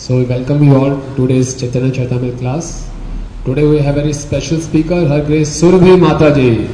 So we welcome you all to today's Chaitanya Charitamrita class. Today we have a very special speaker, Her Grace Surabhi Mataji.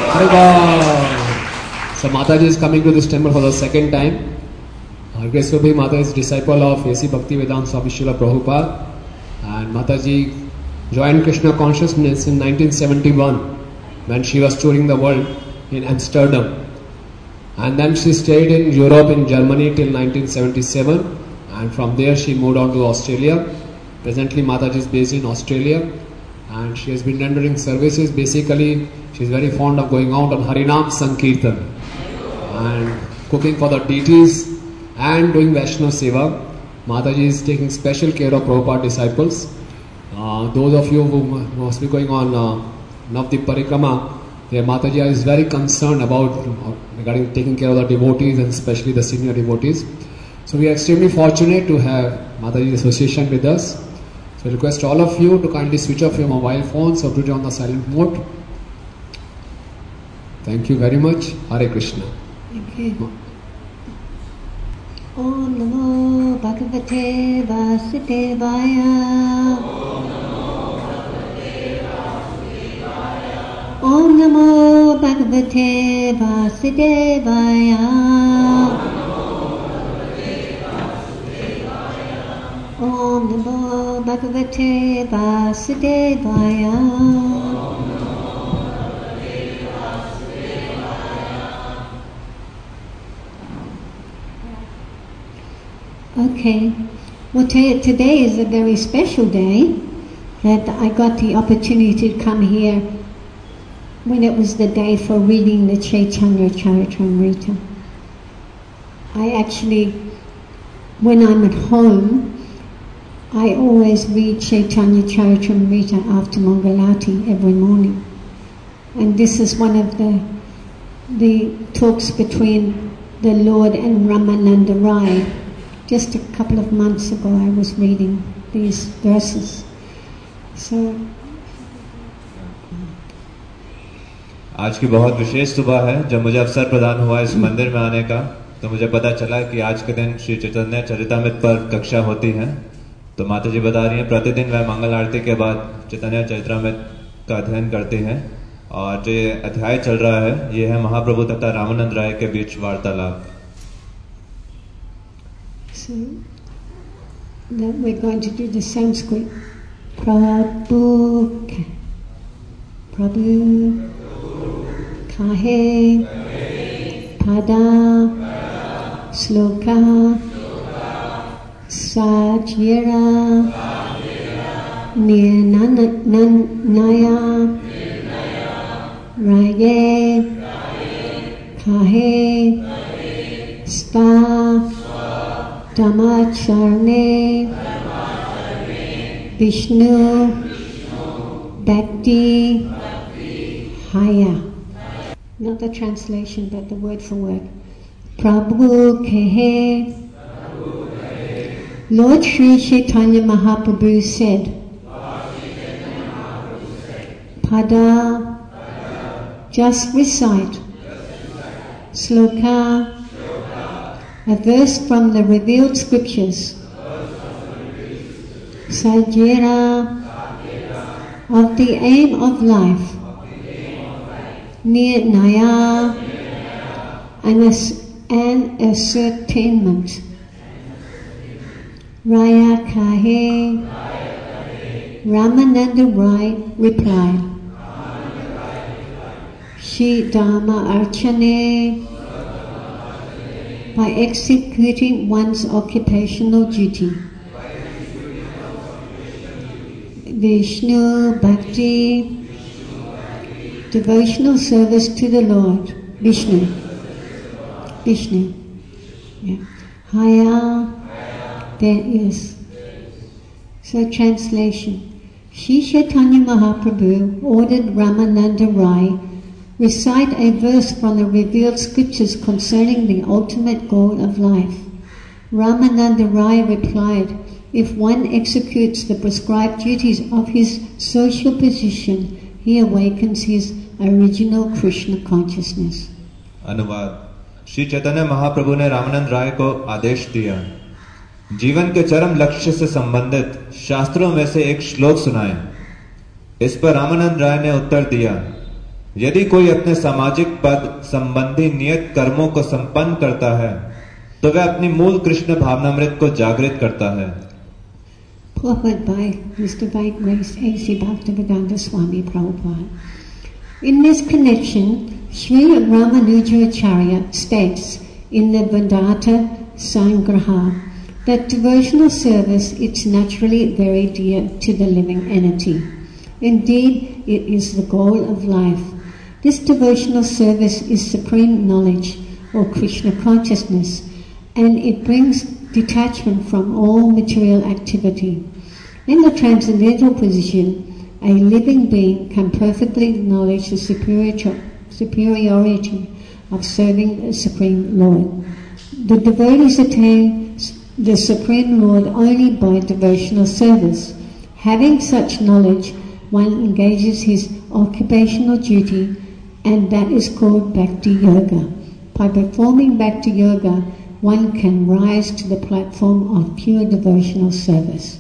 So Mataji is coming to this temple for the second time. Her Grace Surabhi Mata is disciple of A.C. Bhaktivedanta Swami Srila Prabhupada, and Mataji joined Krishna consciousness in 1971 when she was touring the world in Amsterdam, and then she stayed in Europe, in Germany till 1977, and from there she moved on to Australia. Presently Mataji is based in Australia, and she has been rendering services. Basically she is very fond of going out on Harinam Sankirtan and cooking for the deities and doing Vaishnava Seva. Mataji is taking special care of Prabhupada disciples. Those of you who must be going on Navadvip Parikrama, their Mataji is very concerned about regarding taking care of the devotees and especially the senior devotees. So we are extremely fortunate to have Mataji's association with us. So I request all of you to kindly switch off your mobile phones or put it on the silent mode. Thank you very much. Hare Krishna. Thank you. Om Namo Bhagavate Vasudevaya. Om Namo Bhagavate Vasudevaya. Om Namo Bhagavate Vasudevaya. Okay, well today is a very special day that I got the opportunity to come here when it was the day for reading the Chaitanya Charitamrita. I actually, when I'm at home, I always read Chaitanya Charitamrita after Mangalati every morning. And this is one of the talks between the Lord and Ramananda Rai. Just a couple of months ago I was reading these verses. So आज की बहुत विशेष सुबह है. जब मुझे अवसर प्रदान हुआ इस मंदिर में आने का, तो मुझे पता चला कि आज के दिन श्री चैतन्य चरितामृत पर कक्षा होती है. तो माता जी बता रही हैं प्रतिदिन वह मंगल आरती के बाद चैतन्य चरितामृत का अध्ययन करते हैं. और जो ये अध्याय चल रहा है, ये है महाप्रभु तथा रामानंद राय के बीच वार्तालाप. So we're going to do the Sanskrit. Prabhu Kahe Pada Sloka Sajira Nirnaya Raye Kahe Sta Dhammacharne Vishnu Bhakti Haya. Not the translation, but the word for word. Prabhu Kehe. Lord Sri Chaitanya Mahaprabhu said, Pada, just recite. Sloka, a verse from the revealed scriptures. Sajira, of the aim of life. Nirnaya, an ascertainment. Raya Kahe, Ramananda Rai replied, Shri Dhamma Archane, by executing one's occupational duty. Vishnu Bhakti, devotional service to the Lord. Vishnu. Yeah. Haya, there is. So translation. Shri Chaitanya Mahaprabhu ordered Ramananda Rai recite a verse from the revealed scriptures concerning the ultimate goal of life. Ramananda Rai replied, if one executes the prescribed duties of his social position, he awakens his original Krishna consciousness. अनुवाद. श्री चैतन्य महाप्रभु ने रामानंद राय को आदेश दिया, जीवन के चरम लक्ष्य से संबंधित शास्त्रों में से एक श्लोक सुनाएं। इस पर रामानंद राय ने उत्तर दिया, यदि कोई अपने सामाजिक पद संबंधी नियत कर्मों को संपन्न करता है तो वह अपनी मूल कृष्ण भावनामृत को जागृत करता है। Purport by His Divine Grace A.C. Bhaktivedanta Swami Prabhupada. In this connection, Sri Ramanujacharya states in the Vedanta Sangraha that devotional service is naturally very dear to the living entity. Indeed, it is the goal of life. This devotional service is supreme knowledge or Krishna consciousness, and it brings detachment from all material activity. In the transcendental position, a living being can perfectly acknowledge the superiority of serving the Supreme Lord. The devotees attain the Supreme Lord only by devotional service. Having such knowledge, one engages his occupational duty, and that is called Bhakti Yoga. By performing Bhakti Yoga, one can rise to the platform of pure devotional service.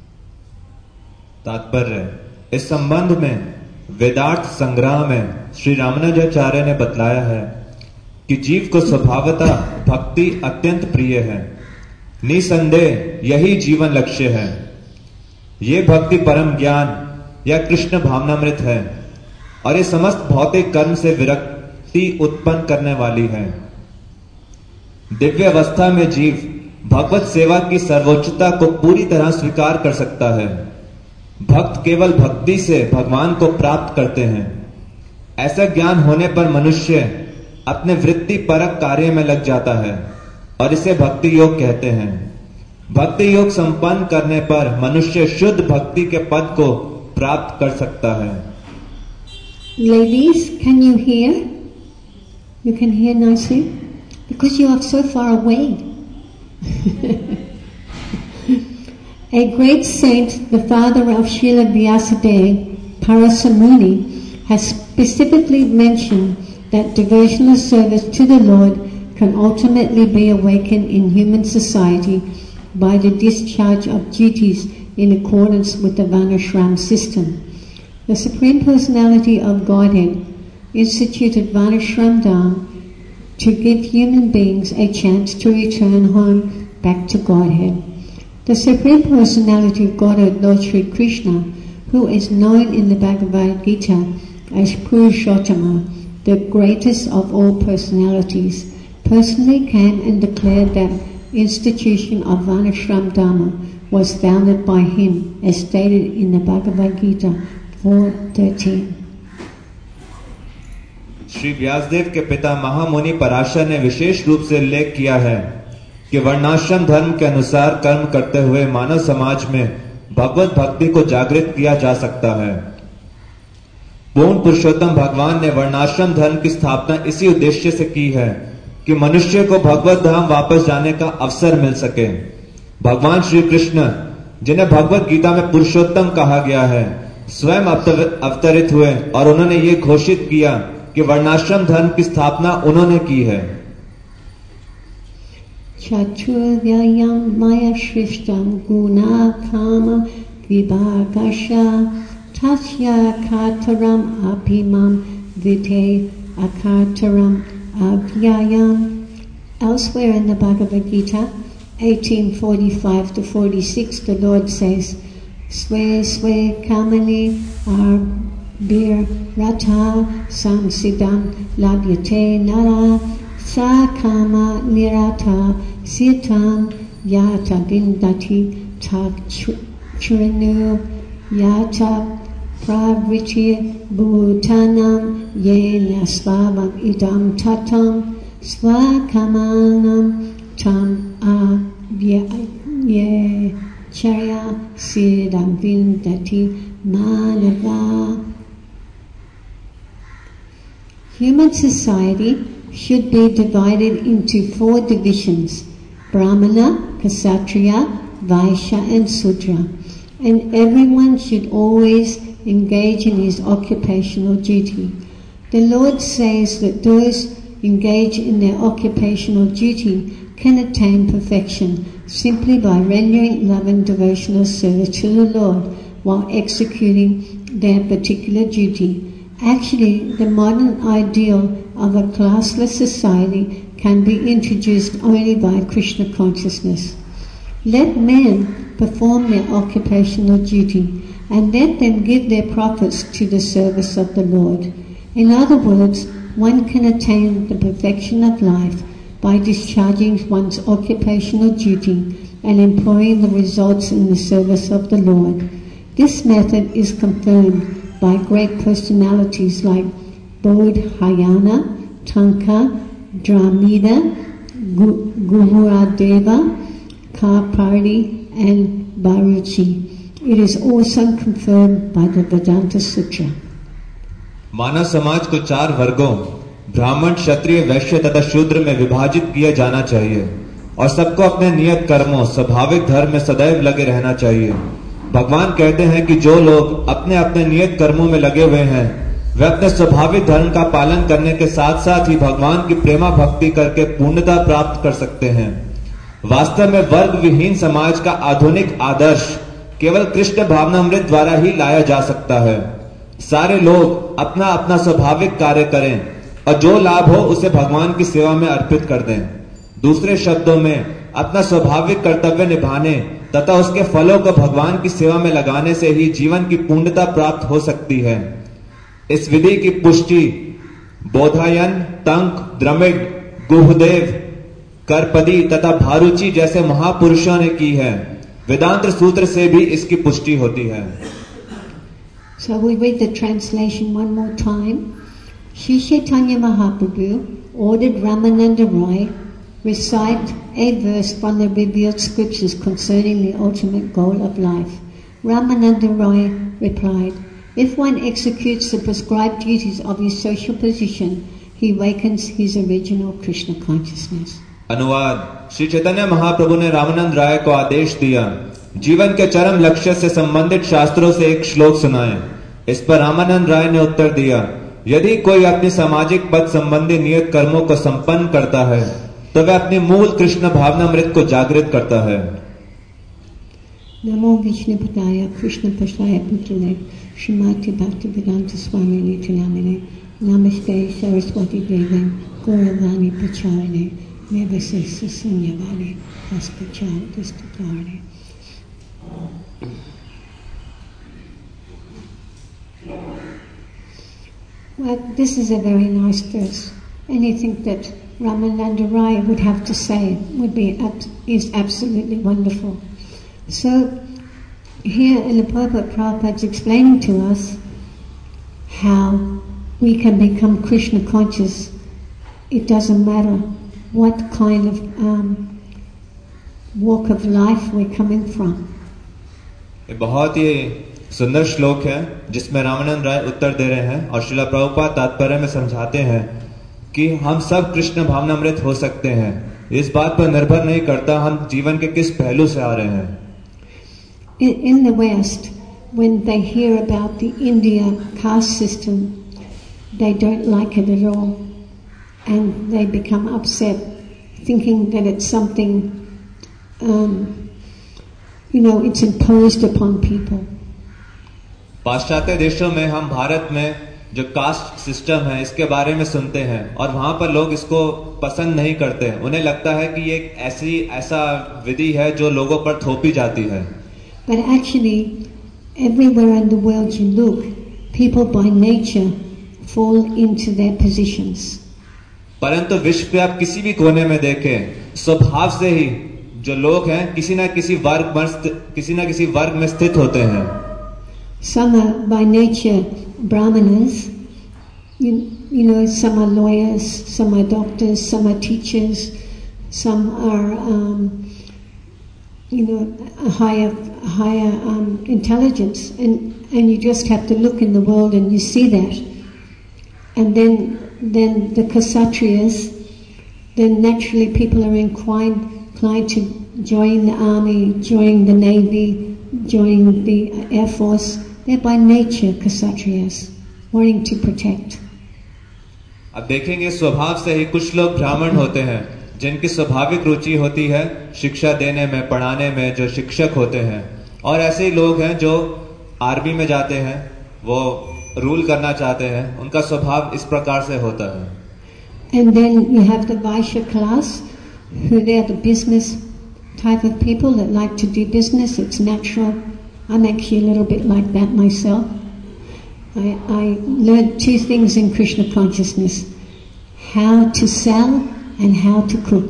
तात्पर्य, इस संबंध में वेदार्थ संग्रह में श्री रामानुजाचार्य ने बतलाया है कि जीव को स्वभावतः भक्ति अत्यंत प्रिय है। निसंदेह यही जीवन लक्ष्य है। ये भक्ति परम ज्ञान या कृष्ण भावनामृत है और ये समस्त भौतिक कर्म से विरक्ति उत्पन्न करने वाली है। दिव्य अवस्था में जीव भगवत सेवा की सर्वोच्चता को पूरी तरह स्वीकार कर सकता है। भक्त केवल भक्ति से भगवान को प्राप्त करते हैं। ऐसा ज्ञान होने पर मनुष्य अपने वृत्ति परक कार्य में लग जाता है और इसे भक्ति योग कहते हैं। भक्ति योग संपन्न करने पर मनुष्य शुद्ध भक्ति के पद को प्राप्त कर सकता है। Ladies, can you hear? You can hear nicely? Because you are so far away. A great saint, the father of Srila Vyasadeva, Parasamuni, has specifically mentioned that devotional service to the Lord can ultimately be awakened in human society by the discharge of duties in accordance with the Varnashram system. The Supreme Personality of Godhead instituted Varnashram Dham to give human beings a chance to return home back to Godhead. The Supreme Personality of Godhead, Lord Sri Krishna, who is known in the Bhagavad Gita as Purushottama, the greatest of all personalities, personally came and declared that institution of Varnashram Dharma was founded by him, as stated in the Bhagavad Gita 4:13. Shri Vyasdev के पिता महामुनि पराशर ने विशेष रूप से उल्लेख किया है कि वर्णाश्रम धर्म के अनुसार कर्म करते हुए मानव समाज में भगवत भक्ति को जागृत किया जा सकता है। पूर्ण पुरुषोत्तम भगवान ने वर्णाश्रम धर्म की स्थापना इसी उद्देश्य से की है कि मनुष्य को भगवत धाम वापस जाने का अवसर मिल सके। भगवान श्री कृष्ण, जिन्हें भगवत गीता में पुरुषोत्तम कहा गया है, स्वयं अवतरित हुए और उन्होंने ये घोषित किया कि वर्णाश्रम धर्म की स्थापना उन्होंने की है। Chaturvyayam maya shrishtam guna kama vibhagasha tasya kataram abhimam vite akataram abhyayam. Elsewhere in the Bhagavad Gita 18:45-46, the Lord says, Sve sve kamani arbir rata samsidam labhyate nara sa kama nirata sitam yata vindati tak churinu yata pravrichi bhutanam yena svavam idam tatam svakamanam tam avye charya siddham vindati manava. Human society should be divided into 4 divisions: Brahmana, Kshatriya, Vaishya and Sudra, and everyone should always engage in his occupational duty. The Lord says that those engaged in their occupational duty can attain perfection simply by rendering love and devotional service to the Lord while executing their particular duty. Actually, the modern ideal of a classless society can be introduced only by Krishna consciousness. Let men perform their occupational duty and let them give their profits to the service of the Lord. In other words, one can attain the perfection of life by discharging one's occupational duty and employing the results in the service of the Lord. This method is confirmed by great personalities like Bodhayana, Tanka, Dramida, Gururadeva, Karpari and Baruchi. It is also confirmed by the Vedanta Sutra. मानव समाज को 4 वर्गों ब्राह्मण, क्षत्रिय, वैश्य तथा शूद्र में विभाजित किया जाना चाहिए और सबको अपने नियत कर्मों, स्वाभाविक धर्म में सदैव लगे रहना चाहिए। भगवान कहते हैं कि जो लोग अपने अपने नियत कर्मों में लगे हुए हैं वे अपने स्वाभाविक धर्म का पालन करने के साथ साथ ही भगवान की प्रेमा भक्ति करके पूर्णता प्राप्त कर सकते हैं। वास्तव में वर्ग विहीन समाज का आधुनिक आदर्श केवल कृष्ण भावनामृत द्वारा ही लाया जा सकता है। सारे लोग अपना अपना स्वाभाविक कार्य करें और जो लाभ हो उसे भगवान की सेवा में अर्पित कर दें। दूसरे शब्दों में अपना स्वाभाविक कर्तव्य निभाने तथा उसके फलों को भगवान की सेवा में लगाने से ही जीवन की पूर्णता प्राप्त हो सकती है। इस विधि की पुष्टि बोधायन, तंक, द्रमिड़, गुहदेव, करपदी तथा भारुचि जैसे महापुरुषों ने की है। वेदांत सूत्र से भी इसकी पुष्टि होती है। So we read the translation one more time. Sri Chaitanya Mahaprabhu ordered Ramananda Roy recite a verse from the revealed scriptures concerning the ultimate goal of life. Ramananda Roy replied, if one executes the prescribed duties of his social position, he awakens his original Krishna consciousness. अनुवाद। श्री चैतन्य महाप्रभु ने रामानंद राय को आदेश दिया, जीवन के चरम लक्ष्य से संबंधित शास्त्रों से एक श्लोक सुनाएं। इस पर रामानंद राय ने उत्तर दिया, यदि कोई अपनी सामाजिक पद संबंधी नियत कर्मों को संपन्न करता है तो वह अपनी मूल कृष्ण भावनामृत को जागृत करता है। नमो विष्णुपदाय कृष्णपदाय पुत्रने श्रीमती भक्तिवेदांत स्वामी नित्यानंदने नमस्ते सरस्वती देवे गौरवाणी प्रचारणे निर्विशेष शून्यवाणी हस्तचार दुष्टकारणे। Well, this is a very nice verse. Anything that Ramananda Rai would have to say is absolutely wonderful. So here in the Prabhupada is explaining to us how we can become Krishna conscious. It doesn't matter what kind of walk of life we're coming from. बहुत ही सुंदर श्लोक है जिसमें रामानंद राय उत्तर दे रहे हैं और श्रीला प्रभुपाद तात्पर्य में समझाते हैं कि हम सब कृष्ण भावनामृत हो सकते हैं। इस बात पर निर्भर नहीं करता हम जीवन के किस पहलू से आ रहे हैं। In the West, when they hear about the India caste system, they don't like it at all, and they become upset, thinking that it's something, it's imposed upon people. पाश्चात्य देशों में हम भारत में जो कास्ट सिस्टम है इसके बारे में सुनते हैं और वहां पर लोग इसको पसंद नहीं करते। उन्हें लगता है कि ये ऐसा विधि है जो लोगों पर थोपी जाती है। But actually, everywhere in the world you look, people by nature fall into their positions. परंतु विश्व के आप किसी भी कोने में देखें, स्वभाव से ही जो लोग हैं किसी न किसी वर्ग में स्थित होते हैं। Some are by nature brahmanas, some are lawyers, some are doctors, some are teachers, some are, higher intelligence, and you just have to look in the world and you see that. And then the Kshatriyas, then naturally people are inclined to join the army, join the navy, join the air force. They're by nature Kshatriyas, wanting to protect. अब देखेंगे स्वभाव से ही कुछ लोग ब्राह्मण होते हैं जिनकी स्वाभाविक रुचि होती है शिक्षा देने में, पढ़ाने में, जो शिक्षक होते हैं, और ऐसे ही लोग हैं जो आर्मी में जाते हैं, वो रूल करना चाहते हैं, उनका स्वभाव इस प्रकार से होता है. And then you have the Vaishya class, who they are the business type of people that like to do business. It's natural. I'm actually a little bit like that myself. I learned two things in Krishna consciousness: how to sell and how to cook.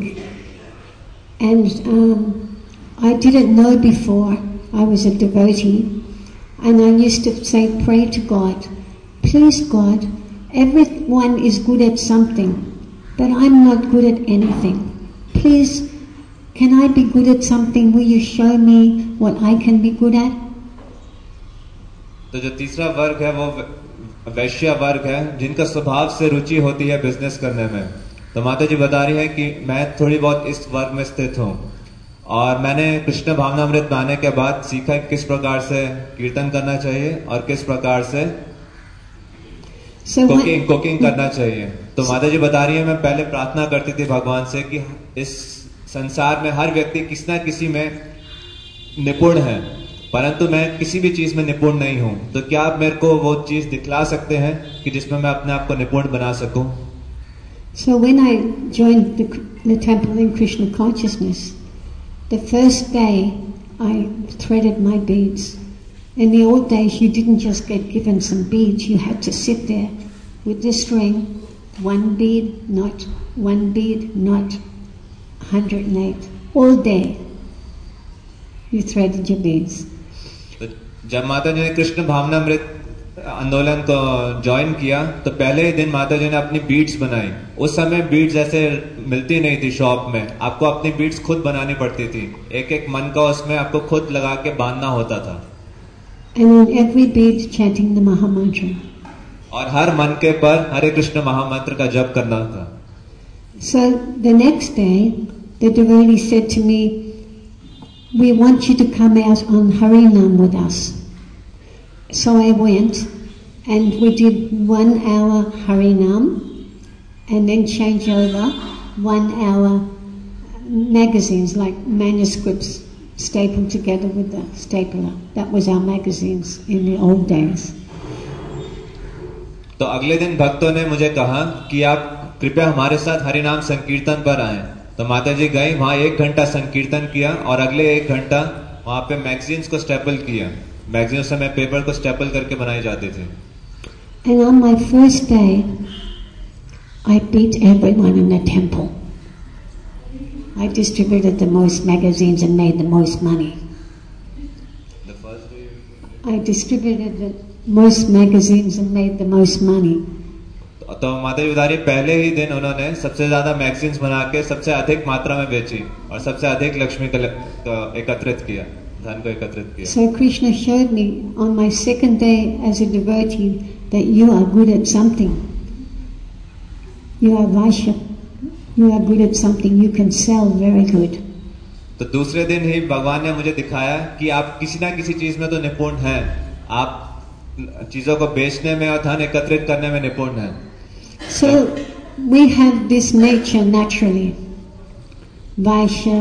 And I didn't know before. I was a devotee, and I used to say, pray to God, please God, everyone is good at something, but I'm not good at anything. Please, can I be good at something? Will you show me what I can be good at? तो जो तीसरा वर्ग है वो वैश्य वर्ग है, जिनका स्वभाव से रुचि होती है बिजनेस करने में. तो माता जी बता रही है कि मैं थोड़ी बहुत इस वर्ग में स्थित हूँ, और मैंने कृष्ण भावनामृत पाने के बाद सीखा किस प्रकार से कीर्तन करना चाहिए और किस प्रकार से कुकिंग करना चाहिए. तो माता जी बता रही है, मैं पहले प्रार्थना करती थी भगवान से कि इस संसार में हर व्यक्ति किसी न किसी में निपुण है, परंतु मैं किसी भी चीज में निपुण नहीं हूं. तो क्या आप मेरे को वो चीज दिखला सकते हैं कि जिसमें मैं अपने आप को निपुण बना सकूं? So when I joined the temple in Krishna consciousness, the first day I threaded my beads. In the old days you didn't just get given some beads, you had to sit there with this ring, one bead, not, one bead, not, 108. All day you threaded your beads. जब माता जी ने कृष्ण भावनामृत आंदोलन को join किया तो पहले ही दिन माता जी ने अपनी बीड्स बनाई. उस समय बीड्स ऐसे मिलती नहीं थी शॉप में, आपको अपनी बीड्स खुद बनानी पड़ती थी. एक एक मन का उसमें आपको खुद लगा के बांधना होता था. And on every bead chanting the Maha Mantra. और हर मन के पर हरे कृष्ण महामंत्र का जप करना था. So the next day the devotee said to me, we want you to come out on Harinam with us. So I went and we did 1 hour Harinam and then change over 1 hour magazines, like manuscripts stapled together with the stapler. That was our magazines in the old days. तो अगले दिन भक्तों ने मुझे कहा कि आप कृपया हमारे साथ हरिनाम संकीर्तन पर आएं. तो माता जी गई, वहां 1 घंटा संकीर्तन किया और अगले 1 घंटा वहां पे मैगजीन्स को स्टेपल किया. मैगजीन उस समय पेपर को स्टेपल करके बनाई जाती थी. And on my first day, I beat everyone in the temple. I distributed the most magazines and made the most money. The first day I distributed the most magazines and made the most money. तो माता जी बता रही, पहले ही दिन उन्होंने सबसे ज्यादा magazines बना के सबसे अधिक मात्रा में बेची और सबसे अधिक लक्ष्मी एकत्रित किया, धन को एकत्रित किया. So Krishna showed me on my second day as a devotee that you are good at something. You are Vaishya. You are good at something. You can sell very good. तो दूसरे दिन ही भगवान ने मुझे दिखाया कि आप किसी ना किसी चीज में तो निपुण हैं, आप चीजों को बेचने में और धन एकत्रित करने में निपुण हैं. So we have this nature naturally. Vaishya,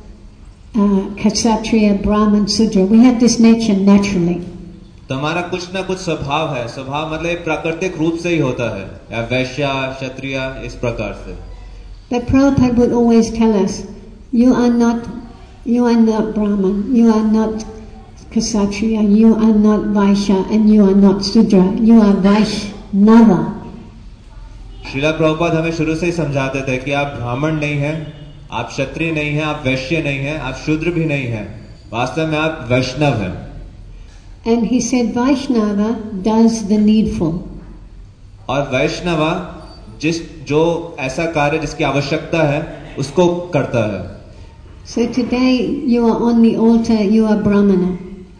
Kshatriya, Brahman, Sudra. We have this nature naturally. तो हमारा कुछ ना कुछ स्वभाव है. स्वभाव मतलब प्राकृतिक रूप से ही होता है, या वैश्य, क्षत्रिय, इस प्रकार से. But Prabhupada would always tell us, you are not Brahman, you are not Kshatriya, you are not Vaishya, and you are not Sudra. You are Vaishnava. Srila Prabhupada हमें शुरू से ही समझाते थे कि आप ब्राह्मण नहीं हैं, आप क्षत्रिय नहीं हैं, आप वैश्य नहीं हैं, आप शूद्र भी नहीं हैं, वास्तव में आप वैष्णव हैं. And he said Vaishnava does the needful. और वैष्णव जो ऐसा कार्य जिसकी आवश्यकता है उसको करता है. So today you are on the altar, you are Brahmana.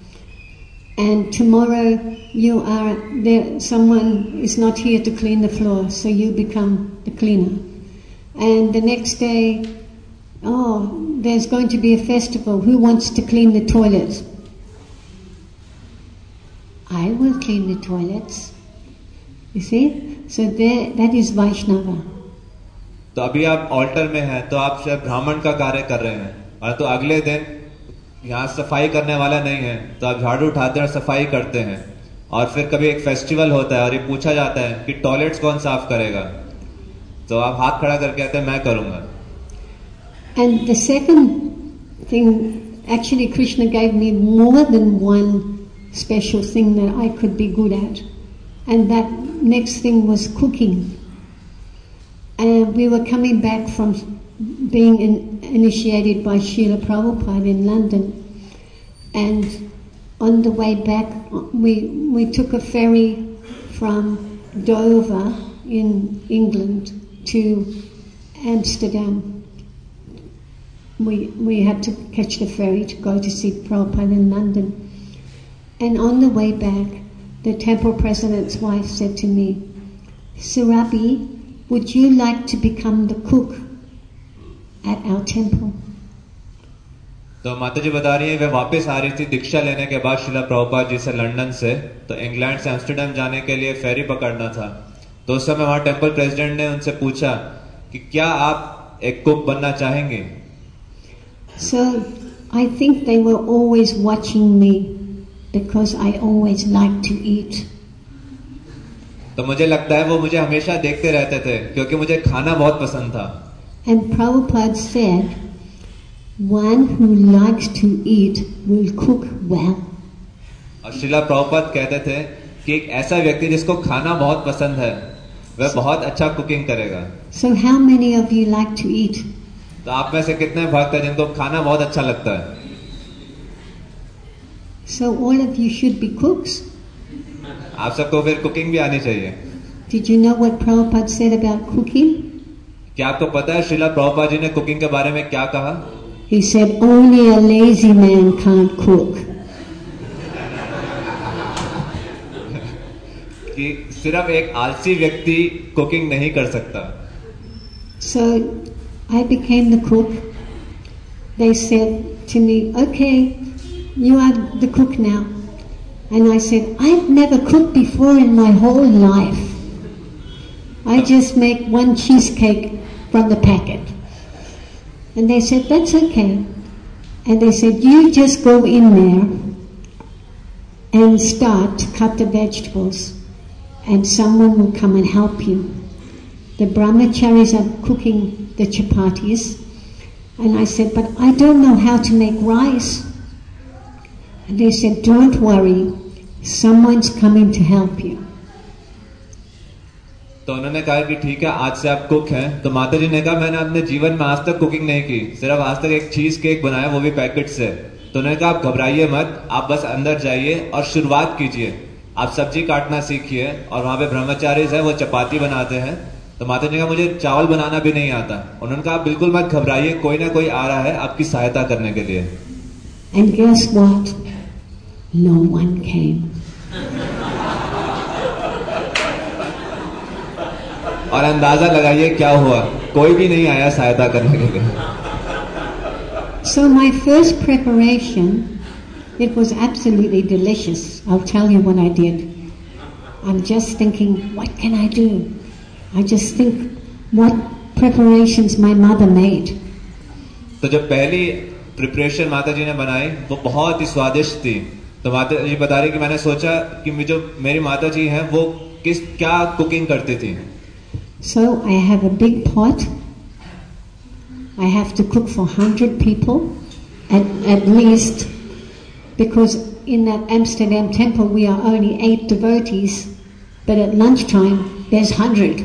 And tomorrow you are there, someone is not here to clean the floor, so you become the cleaner. And the next day, there's going to be a festival. Who wants to clean the toilets? I will clean the toilets. You see? So that is Vaishnava. तो अभी आप alter में हैं, तो आप शायद ब्राह्मण का कार्य कर रहे हैं, और तो अगले दिन यहाँ सफाई करने वाला नहीं है, तो आप झाड़ू उठाते हैं और सफाई करते हैं, और फिर कभी एक फेस्टिवल होता है और ये पूछा जाता है कि टॉयलेट्स कौन साफ करेगा, तो आप हाथ खड़ा करके कहते हैं मैं करूंगा. And the second thing, actually Krishna gave me more than one special thing that I could be good at. And that next thing was cooking. And we were coming back from being initiated by Srila Prabhupada in London. And on the way back, we took a ferry from Dover in England to Amsterdam. We had to catch the ferry to go to see Prabhupada in London. And on the way back, the temple president's wife said to me, Surabhi, would you like to become the cook at our temple? तो माता जी बता रही है वे वापस आ रही थी दीक्षा लेने के बाद श्रीला प्रभुपाद जी से लंदन से, तो इंग्लैंड से एम्स्टर्डम जाने के लिए फेरी पकड़ना था. तो उस समय वहां टेम्पल प्रेसिडेंट ने उनसे पूछा कि क्या आप एक कुक बनना चाहेंगे. So I think they were always watching me because I always liked to eat. तो मुझे लगता है वो मुझे हमेशा देखते रहते थे क्योंकि मुझे खाना बहुत पसंद था. And Prabhupada said, one who likes to eat will cook well. और श्रीला प्रभुपाद कहते थे कि एक ऐसा व्यक्ति जिसको खाना बहुत पसंद है वह बहुत अच्छा कुकिंग करेगा. So how many of you like to eat? तो आप में से कितने भक्त हैं जिनको खाना बहुत अच्छा लगता है. So all of you should be cooks. आप सबको फिर कुकिंग भी आनी चाहिए. Did you know what Prabhupada said about cooking? क्या आपको पता है श्रीला प्रभुपाद जी ने कुकिंग के बारे में क्या कहा? He said only a lazy man can't cook. कि सिर्फ एक आलसी व्यक्ति कुकिंग नहीं कर सकता. So I became the cook. They said to me, okay, you are the cook now. And I said, I've never cooked before in my whole life. I just make one cheesecake from the packet. And they said, that's okay. And they said, you just go in there and start to cut the vegetables and someone will come and help you. The brahmacharis are cooking the chapatis. And I said, but I don't know how to make rice. And they said, don't worry, someone's coming to help you. तो उन्होंने कहा कि ठीक है आज से आप cook हैं. तो माता जी ने कहा मैंने अपने जीवन में आज तक कुकिंग नहीं की, सिर्फ आज तक एक चीज केक बनाया वो भी पैकेट से. तो उन्होंने कहा आप घबराइए मत, आप बस अंदर जाइए और शुरुआत कीजिए. आप सब्जी काटना सीखिए और वहां पे ब्रह्मचारी है वो चपाती बनाते हैं. तो माता जी ने कहा मुझे चावल बनाना भी नहीं आता. उन्होंने कहा बिल्कुल मत घबराइए, कोई ना कोई आ रहा है आपकी सहायता करने के लिए. And guess what? No one came. और अंदाजा लगाइए क्या हुआ, कोई भी नहीं आया सहायता करने के लिए. So my first preparation, it was absolutely delicious. I'll tell you what I did. I'm just thinking, what can I do? I just think what preparations my mother made. तो जब पहली प्रिपरेशन माता जी ने बनाई वो बहुत ही स्वादिष्ट थी. तो माता जी बता रही कि मैंने सोचा कि जो मेरी माता जी हैं वो क्या कुकिंग करती थी. So I have a big pot. I have to cook for 100 people at least, because in that Amsterdam temple we are only 8 devotees, but at lunchtime there's 100.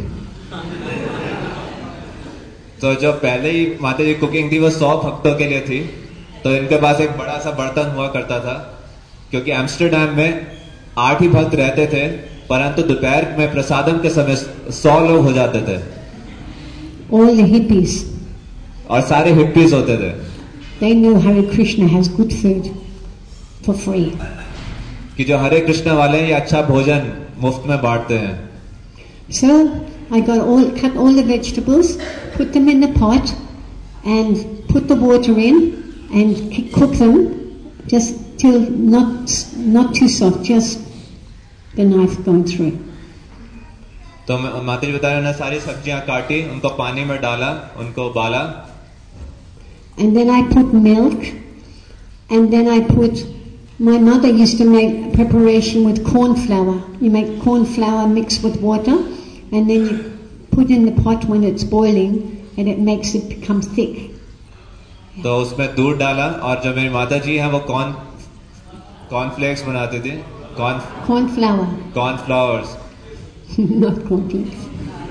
तो जो पहले ही माता जी कुकिंग थी वो 100 भक्तों के लिए थी. तो इनके पास एक बड़ा सा बर्तन हुआ करता था क्योंकि एम्स्टर्डम में 8 ही भक्त रहते थे, परंतु दोपहर में प्रसादम के समय 100 लोग हो जाते थे. All the hippies. और सारे हिप्पीज होते थे. They knew Hare Krishna has good food for free. कि जो हरे कृष्ण वाले हैं ये अच्छा भोजन मुफ्त में बांटते हैं. So I cut all the vegetables, put them in the pot, and put the water in, and cook them just till not too soft, just the knife going through. तो माता जी बता रहे उन्होंने सारी सब्जियां काटी, उनको पानी में डाला, उनको उबाला. And then I put milk, and then I put, my mother used to make preparation with corn flour. You make corn flour mixed with water, and then you put in the pot when it's boiling, and it makes it become thick. तो उसमें दूध डाला, और जो मेरी माता जी हैं वो कॉर्नफ्लेक्स बनाती थी, Corn flour. कॉर्नफ्लावर्स. Not cornflakes.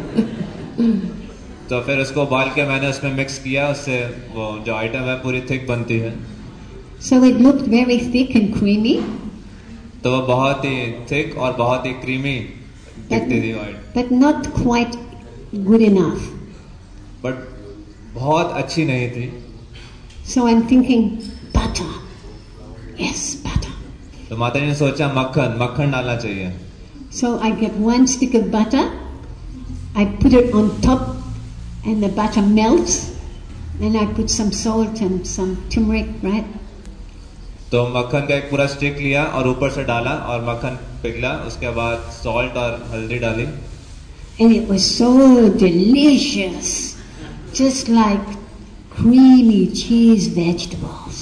तो फिर उसको उबाल के मैंने उसमें मिक्स किया, उससे वो जो आइटम है पूरी थिक बनती है. So it looked very thick and creamy. तो वो बहुत ही थिक और बहुत ही क्रीमी दिखती थी white. But not quite good enough. But बहुत अच्छी नहीं थी. So I'm thinking, butter. Yes, butter. तो माता जी ने सोचा मक्खन डालना चाहिए. So I get one stick of butter, I put it on top, and the butter melts, and I put some salt and some turmeric, right? तो मक्खन का एक पूरा स्टिक लिया और ऊपर से डाला और मक्खन पिघला, उसके बाद सॉल्ट और हल्दी डाली. And it was so delicious, just like creamy cheese vegetables.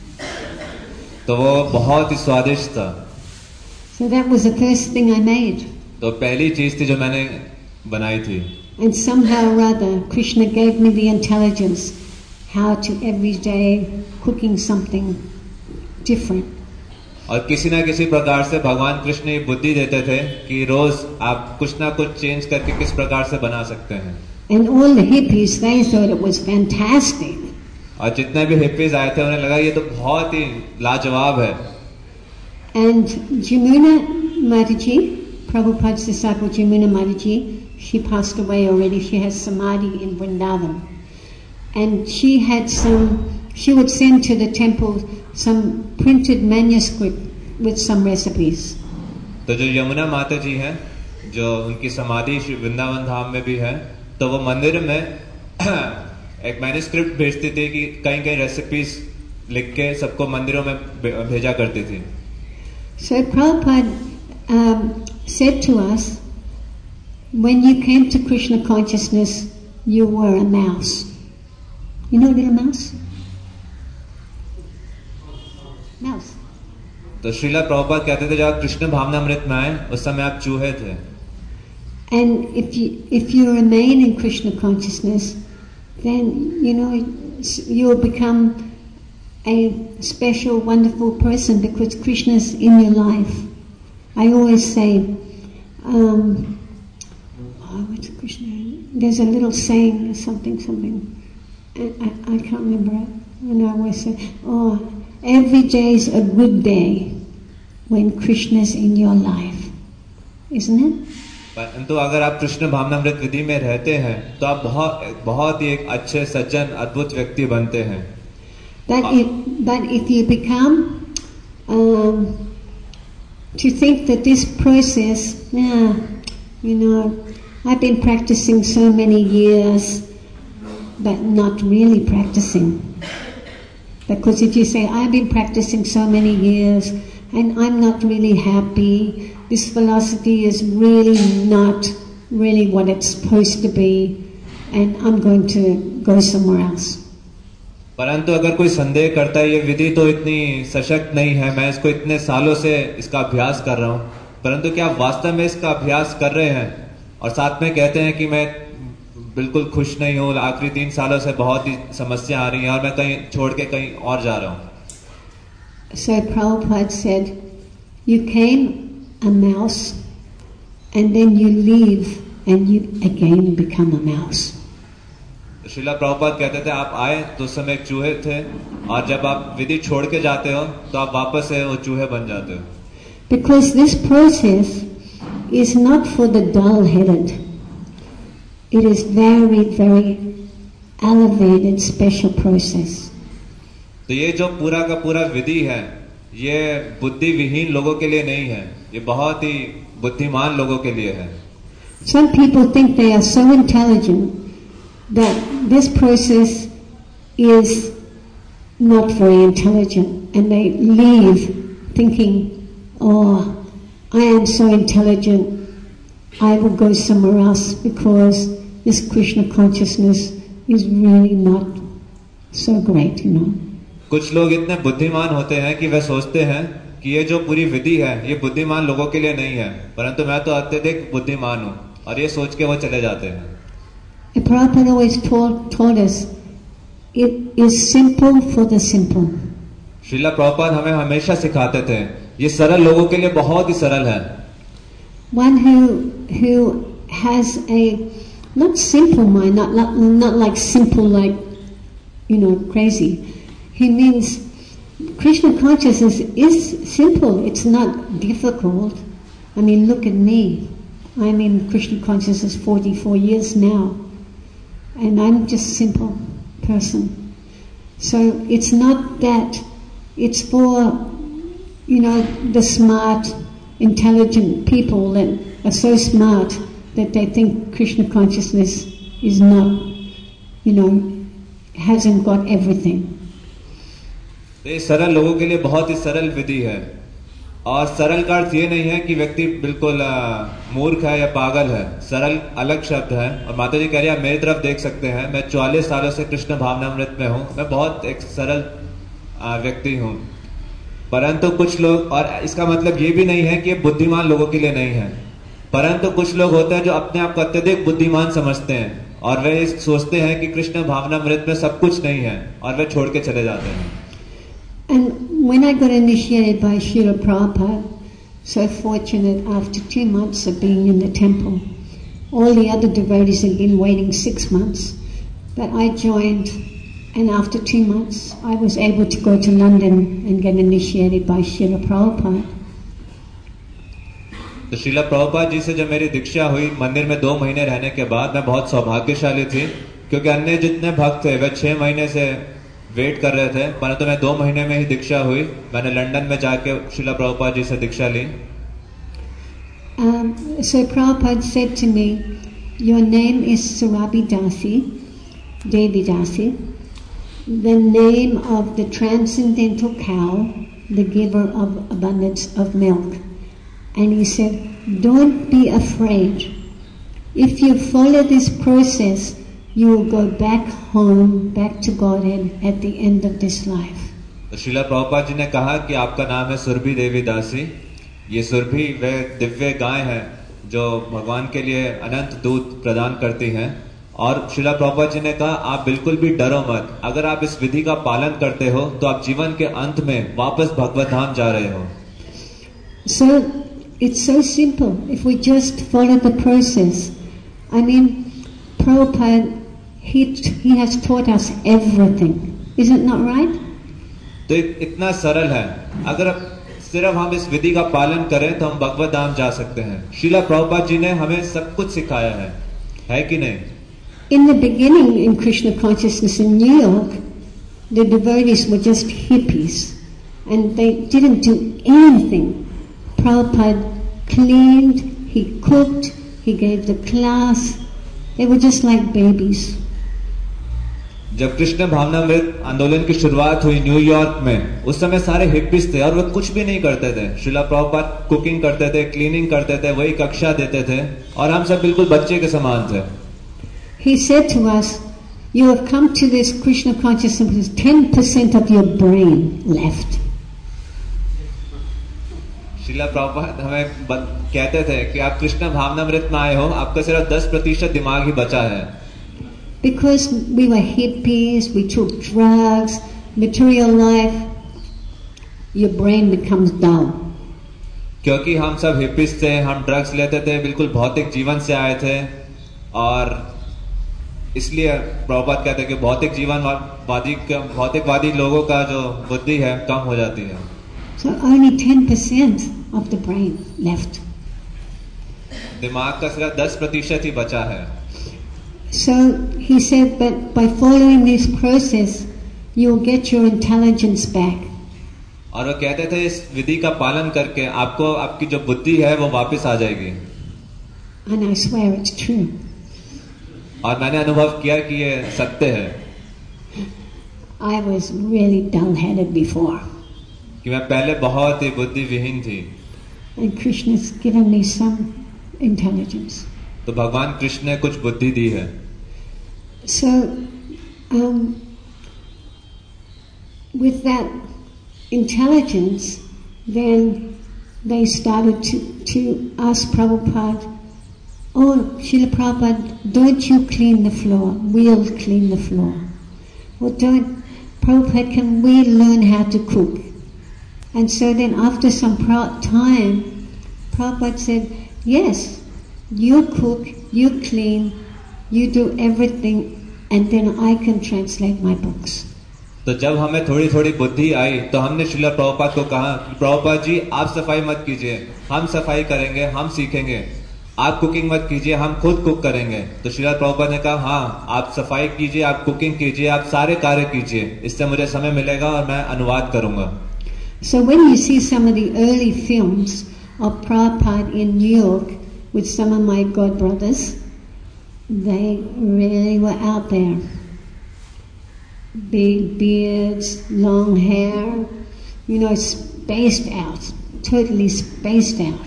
तो वो बहुत ही स्वादिष्ट था. So that was the first thing I made. तो पहली चीज थी जो मैंने बनाई थी. And somehow or other, Krishna gave me the intelligence how to every day cooking something different. और किसी ना किसी प्रकार से भगवान कृष्ण ये बुद्धि देते थे कि रोज आप कुछ ना कुछ चेंज करके किस प्रकार से बना सकते हैं. And all the hippies, they thought it was fantastic. और जितने भी हिप्पीज आए थे उन्हें लगा ये तो बहुत ही लाजवाब है. And Jamuna Mataji, Prabhupada's disciple Jamuna Mataji, she passed away already. She has samadhi in Vrindavan. And she would send to the temple some printed manuscript with some recipes. तो जो यमुना माता जी हैं, जो उनकी समाधि वृंदावन धाम में भी है, तो वो मंदिर में एक मैन्युस्क्रिप्ट भेजती थी कि कई रेसिपीज लिख के सबको मंदिरों में भेजा करती थी. So Prabhupada said to us, when you came to Krishna consciousness, you were a mouse. You know a little mouse? Mouse. तो श्रीला प्रभुपाद कहते थे जब आप कृष्ण भावनामृत में आए उस समय आप चूहे थे. And if you remain in Krishna consciousness, then you'll become a special, wonderful person because Krishna's in your life. I always say, what's Krishna? There's a little saying, something. I can't remember it. And I always say, every day's a good day when Krishna's in your life, isn't it? परंतु अगर आप कृष्ण भावनामृत विधि में रहते हैं तो आप बहुत ही एक अच्छे सज्जन अद्भुत व्यक्ति बनते हैं. But if you become to think that this process, I've been practicing so many years, but not really practicing. Because if you say, I've been practicing so many years and I'm not really happy, this philosophy is really not really what it's supposed to be, and I'm going to go somewhere else. परंतु अगर कोई संदेह करता है ये विधि तो इतनी सशक्त नहीं है, मैं इसको इतने सालों से इसका अभ्यास कर रहा हूँ, परंतु क्या आप वास्तव में इसका अभ्यास कर रहे हैं और साथ में कहते हैं कि मैं बिल्कुल खुश नहीं हूँ, आखिरी 3 सालों से बहुत ही समस्या आ रही है और मैं कहीं छोड़ के कहीं और जा रहा हूँ. So Prabhupada said, you came a mouse and then you leave and you again become a mouse. Srila Prabhupada कहते थे आप आए तो उस समय एक चूहे थे और जब आप विधि छोड़ के जाते हो तो आप वापस से वो चूहे बन जाते हो. Because this process is not for the dull-headed. It is very, very elevated, special process. तो ये जो पूरा का पूरा विधि है ये बुद्धि विहीन लोगों के लिए नहीं है, ये बहुत ही बुद्धिमान लोगों के लिए है. Some people think they are so intelligent that this process is not very intelligent, and they leave thinking, I am so intelligent, I will go somewhere else because this Krishna consciousness is really not so great, you know. कुछ लोग इतने बुद्धिमान होते हैं कि वे सोचते हैं कि ये जो पूरी विधि है ये बुद्धिमान लोगों के लिए नहीं है, परंतु मैं तो अत्यधिक बुद्धिमान हूँ, और ये सोच के वो चले जाते हैं. The Prabhupada always taught us, it is simple for the simple. Srila Prabhupada हमें हमेशा सिखाते थे ये सरल लोगों के लिए बहुत ही सरल है. One who has a not simple mind, not like simple like, you know, crazy. He means Krishna consciousness is simple. It's not difficult. I mean, look at me. I'm in Krishna consciousness 44 years now, and I'm just a simple person. So it's not that. It's for, you know, the smart, intelligent people that are so smart that they think Krishna consciousness is not, you know, hasn't got everything. ये सरल लोगों के लिए बहुत ही सरल विधि है, और सरल का अर्थ ये नहीं है कि व्यक्ति बिल्कुल मूर्ख है या पागल है. सरल अलग शब्द है. और माता जी कह रही है, मेरी तरफ देख सकते हैं, मैं 44 सालों से कृष्ण भावनामृत में हूँ, मैं बहुत एक सरल व्यक्ति हूँ. परंतु कुछ लोग, और इसका मतलब ये भी नहीं है कि ये बुद्धिमान लोगों के लिए नहीं है, परंतु कुछ लोग होते हैं जो अपने आप को अत्यधिक बुद्धिमान समझते हैं, और वे सोचते हैं कि कृष्ण भावनामृत में सब कुछ नहीं है, और वे छोड़ के चले जाते हैं. And when I got initiated by Srila Prabhupada, so fortunate, after 2 months of being in the temple, all the other devotees had been waiting 6 months, but I joined, and after 2 months I was able to go to London and get initiated by Srila Prabhupada. तो श्रीला प्रभुपाद जी से जब मेरी दीक्षा हुई मंदिर में 2 महीने रहने के बाद, मैं बहुत सौभाग्यशाली थी, क्योंकि अन्य जितने भक्त थे वे 6 महीने से वेट कर रहे थे, परंतु मैं 2 महीने में ही दीक्षा हुई. मैंने लंदन में जाके श्रीला प्रभुपाद जी से दीक्षा ली. So Prabhupada said to me, your name is Surabhi Dasi, Devi Dasi, the name of the transcendental cow, the giver of abundance of milk. And he said, don't be afraid. If you follow this process, you will go back home, back to Godhead at the end of this life. तो श्रीला प्रभुपाद जी ने कहा कि आपका नाम है सुरभि देवी दासी. ये सुरभि वे दिव्य गाय है जो भगवान के लिए अनंत दूध प्रदान करती हैं. और श्रीला प्रभुपाद जी ने कहा, आप बिल्कुल भी डरो मत, अगर आप इस विधि का पालन करते हो तो आप जीवन के अंत में वापस भगवत धाम जा रहे हो. So it's so simple if we just follow the process. I mean, Prabhupada, he has taught us everything. Is it not right? तो इतना सरल है, अगर सिर्फ हम इस विधि का पालन करें तो हम भगवत धाम जा सकते हैं. श्रीला प्रभुपाद जी ने हमें सब कुछ सिखाया है कि नहीं? In the beginning, in Krishna consciousness in New York, the devotees were just hippies, and they didn't do anything. Prabhupada cleaned, he cooked, he gave the class. They were just like babies. जब कृष्ण भावनामृत आंदोलन की शुरुआत हुई New York में, उस समय सारे hippies थे और वे कुछ भी नहीं करते थे. श्रीला प्रभुपाद कुकिंग करते थे, क्लीनिंग करते थे, वही कक्षा देते थे, और हम सब बिल्कुल बच्चे के समान थे. He said to us, you have come to this Krishna consciousness with 10% of your brain left. Srila Prabhupada हमें कहते थे कि आप कृष्ण भावनामृत में आए हो, आपका सिर्फ 10% दिमाग ही बचा है. Because we were hippies, we took drugs, material life, your brain becomes dull. क्योंकि हम सब हिप्पीज थे, हम ड्रग्स लेते थे, बिल्कुल भौतिक जीवन से आए थे, और इसलिए प्रभुपाद कहते हैं कि भौतिकवादी लोगों का जो बुद्धि है कम हो जाती है. So only 10% of the brain left. दिमाग का सिर्फ 10% ही बचा है. So he said, but by following this process, you will get your intelligence back. और वो कहते थे इस विधि का पालन करके आपको आपकी जो बुद्धि है वो वापस आ जाएगी. And I swear it's true. और मैंने अनुभव किया कि ये सत्य है. I was really dull-headed before. कि मैं पहले बहुत ही बुद्धि विहीन थी. And Krishna's given me some intelligence. तो भगवान कृष्ण ने कुछ बुद्धि दी है. So, with that intelligence, then they started to ask Prabhupada, "Oh, Srila Prabhupada, don't you clean the floor? We'll clean the floor." Or Prabhupada, can we learn how to cook? And so then after some time, Prabhupada said, "Yes, you cook, you clean, you do everything, and then I can translate my books." तो जब हमें थोड़ी थोड़ी बुद्धि आई तो हमने श्रील प्रभुपाद को कहा, प्रभुपाद जी आप सफाई मत कीजिए, हम सफाई करेंगे, हम सीखेंगे. आप कुकिंग मत कीजिए, हम खुद कुक करेंगे. तो श्रील प्रभुपाद ने कहा, हाँ आप सफाई कीजिए, आप कुकिंग कीजिए, आप सारे कार्य कीजिए, इससे मुझे समय मिलेगा और मैं अनुवाद करूंगा. So when you see some of the early films of Prabhupada in New York with some of my god brothers, they really were out there. Big beards, long hair, spaced out, totally spaced out.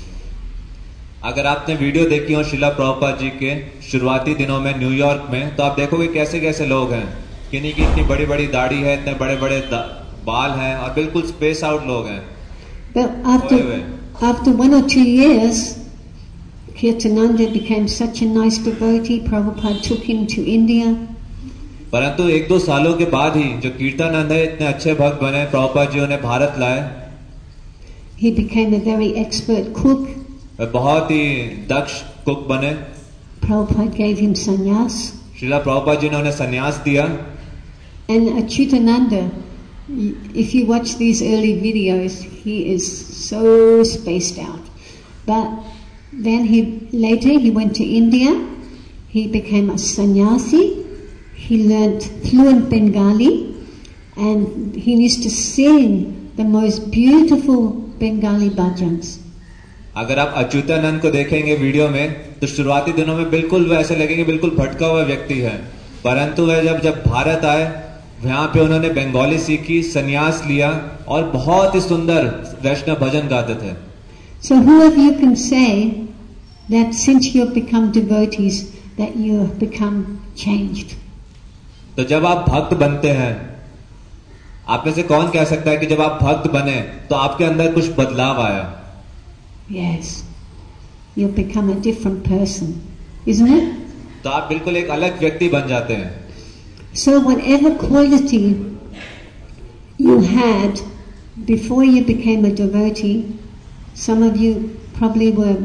अगर आपने video देखी हो श्रील प्रभुपाद जी के शुरुआती दिनों में New York में, तो आप देखोगे कैसे कैसे लोग हैं. किन्हीं की इतनी बड़ी बड़ी दाढ़ी है, इतने बड़े बड़े बाल हैं और बिल्कुल स्पेस आउट लोग हैं. But after 1 or 2 years, Kirtananda became such a nice devotee. Prabhupada took him to India. परंतु 1-2 सालों के बाद ही जो कीर्तनानंद है इतने अच्छे भक्त बने, प्रभुपाद जी उन्हें भारत लाए. He became a very expert cook. बहुत ही दक्ष कुक बने. Prabhupada gave him sannyas. Shrila Prabhupada ji ने उन्हें संन्यास दिया. And Achyutananda, if you watch these early videos, he is so spaced out. But then later he went to India. He became a sannyasi. He learnt fluent Bengali, and he used to sing the most beautiful Bengali bhajans. अगर आप अच्युतानंद को देखेंगे video में, तो शुरुआती दिनों में बिल्कुल वो ऐसे लगेंगे बिल्कुल भटका हुआ व्यक्ति है. परंतु वह जब भारत आए, वहां पे उन्होंने बंगाली सीखी, संन्यास लिया और बहुत ही सुंदर वैष्णव भजन गाते थे. So who of you can say that since you have become devotees that you have become changed? तो जब आप भक्त बनते हैं, आप में से कौन कह सकता है कि जब आप भक्त बने तो आपके अंदर कुछ बदलाव आया? Yes, you become a different person, isn't it? तो आप बिल्कुल एक अलग व्यक्ति बन जाते हैं. So whatever quality you had before you became a devotee, some of you probably were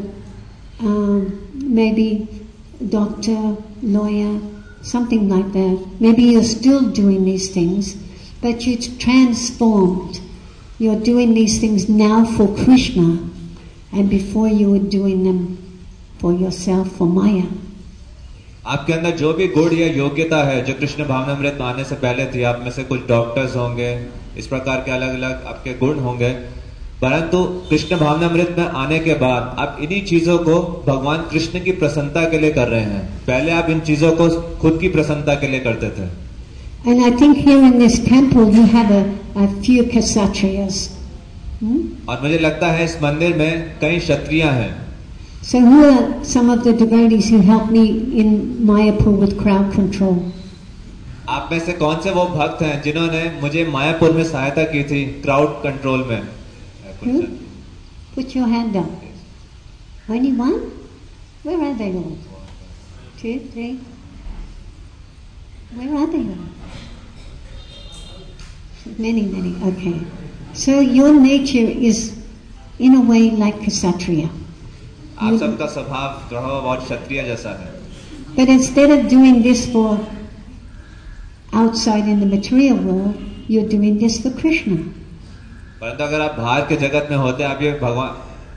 maybe doctor, lawyer, something like that. Maybe you're still doing these things, but you're transformed. You're doing these things now for Krishna, and before you were doing them for yourself, for Maya. आपके अंदर जो भी गुण या योग्यता है जो कृष्ण भावनामृत आने से पहले थी, आप में से कुछ डॉक्टर्स होंगे, इस प्रकार के अलग अलग आपके गुण होंगे, परंतु कृष्ण भावनामृत में आने के बाद आप इन्हीं चीजों को भगवान कृष्ण की प्रसन्नता के लिए कर रहे हैं. पहले आप इन चीजों को खुद की प्रसन्नता के लिए करते थे. And I think here in this temple you have a few Kshatriyas. और मुझे लगता है इस मंदिर में कई क्षत्रिय हैं. So who are some of the devotees who helped me in Mayapur with crowd control? आप में से कौन से वो भक्त हैं जिन्होंने मुझे मायापुर में सहायता की थी क्राउड कंट्रोल में? Put your hand up. Only one? Where are they all? 2, 3. Where are they all? Many. Okay. So your nature is in a way like Kshatriya. आप सबका स्वभाव ग्रह बहुत क्षत्रिय जैसा है. But instead of doing this for outside in the material world, you're doing this for Krishna. परंतु अगर आप बाहर के जगत में होते, आप ये भगवान.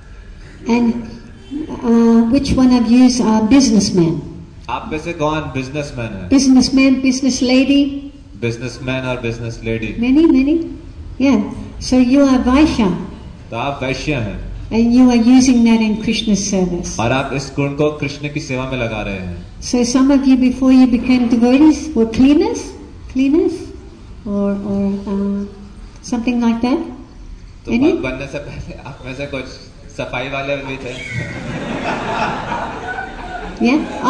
And which one of you are businessmen? आप में से कौन बिजनेसमैन है? Businessman, business lady. बिजनेसमैन और business lady. Many. Yeah. So you are Vaishya. तो आप वैश्य हैं. And you are using that in Krishna's service. और आप इस गुण को कृष्ण की सेवा में लगा रहे हैं. So some of you before you became devotees were cleaners, or something like that. तो भक्त बनने से पहले आप में से कुछ सफाई वाले भी थे. Yeah,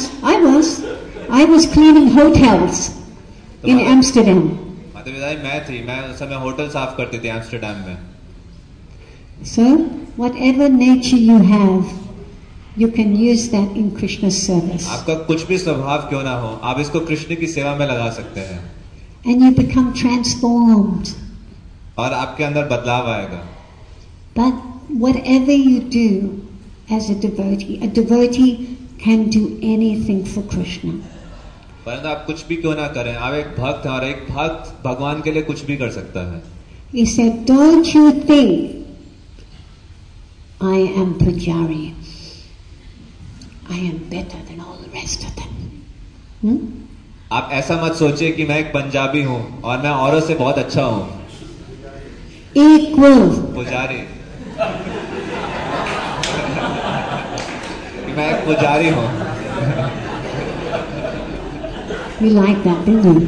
I was cleaning hotels in Amsterdam. माता पिता मैं उस समय होटल साफ करती थी एम्स्टर्डम में. So, whatever nature you have, you can use that in Krishna's service. आपका कुछ भी स्वभाव क्यों ना हो, आप इसको कृष्ण की सेवा में लगा सकते हैं. And you become transformed. और आपके अंदर बदलाव आएगा. But whatever you do as a devotee can do anything for Krishna. परंतु आप कुछ भी क्यों ना करें, आप एक भक्त हैं और एक भक्त भगवान के लिए कुछ भी कर सकता है. He said, "Don't you think I am Pujari? I am better than all the rest of them." आप ऐसा मत सोचिए कि मैं एक पंजाबी हूँ और मैं औरों से बहुत अच्छा हूँ. Equal. पुजारी. कि मैं एक पुजारी हूँ. You like that, didn't you?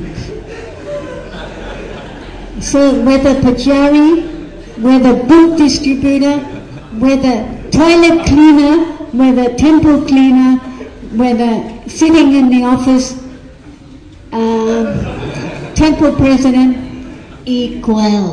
So whether Pujari, whether book distributor, whether toilet cleaner, whether temple cleaner, whether sitting in the office, temple president, equal.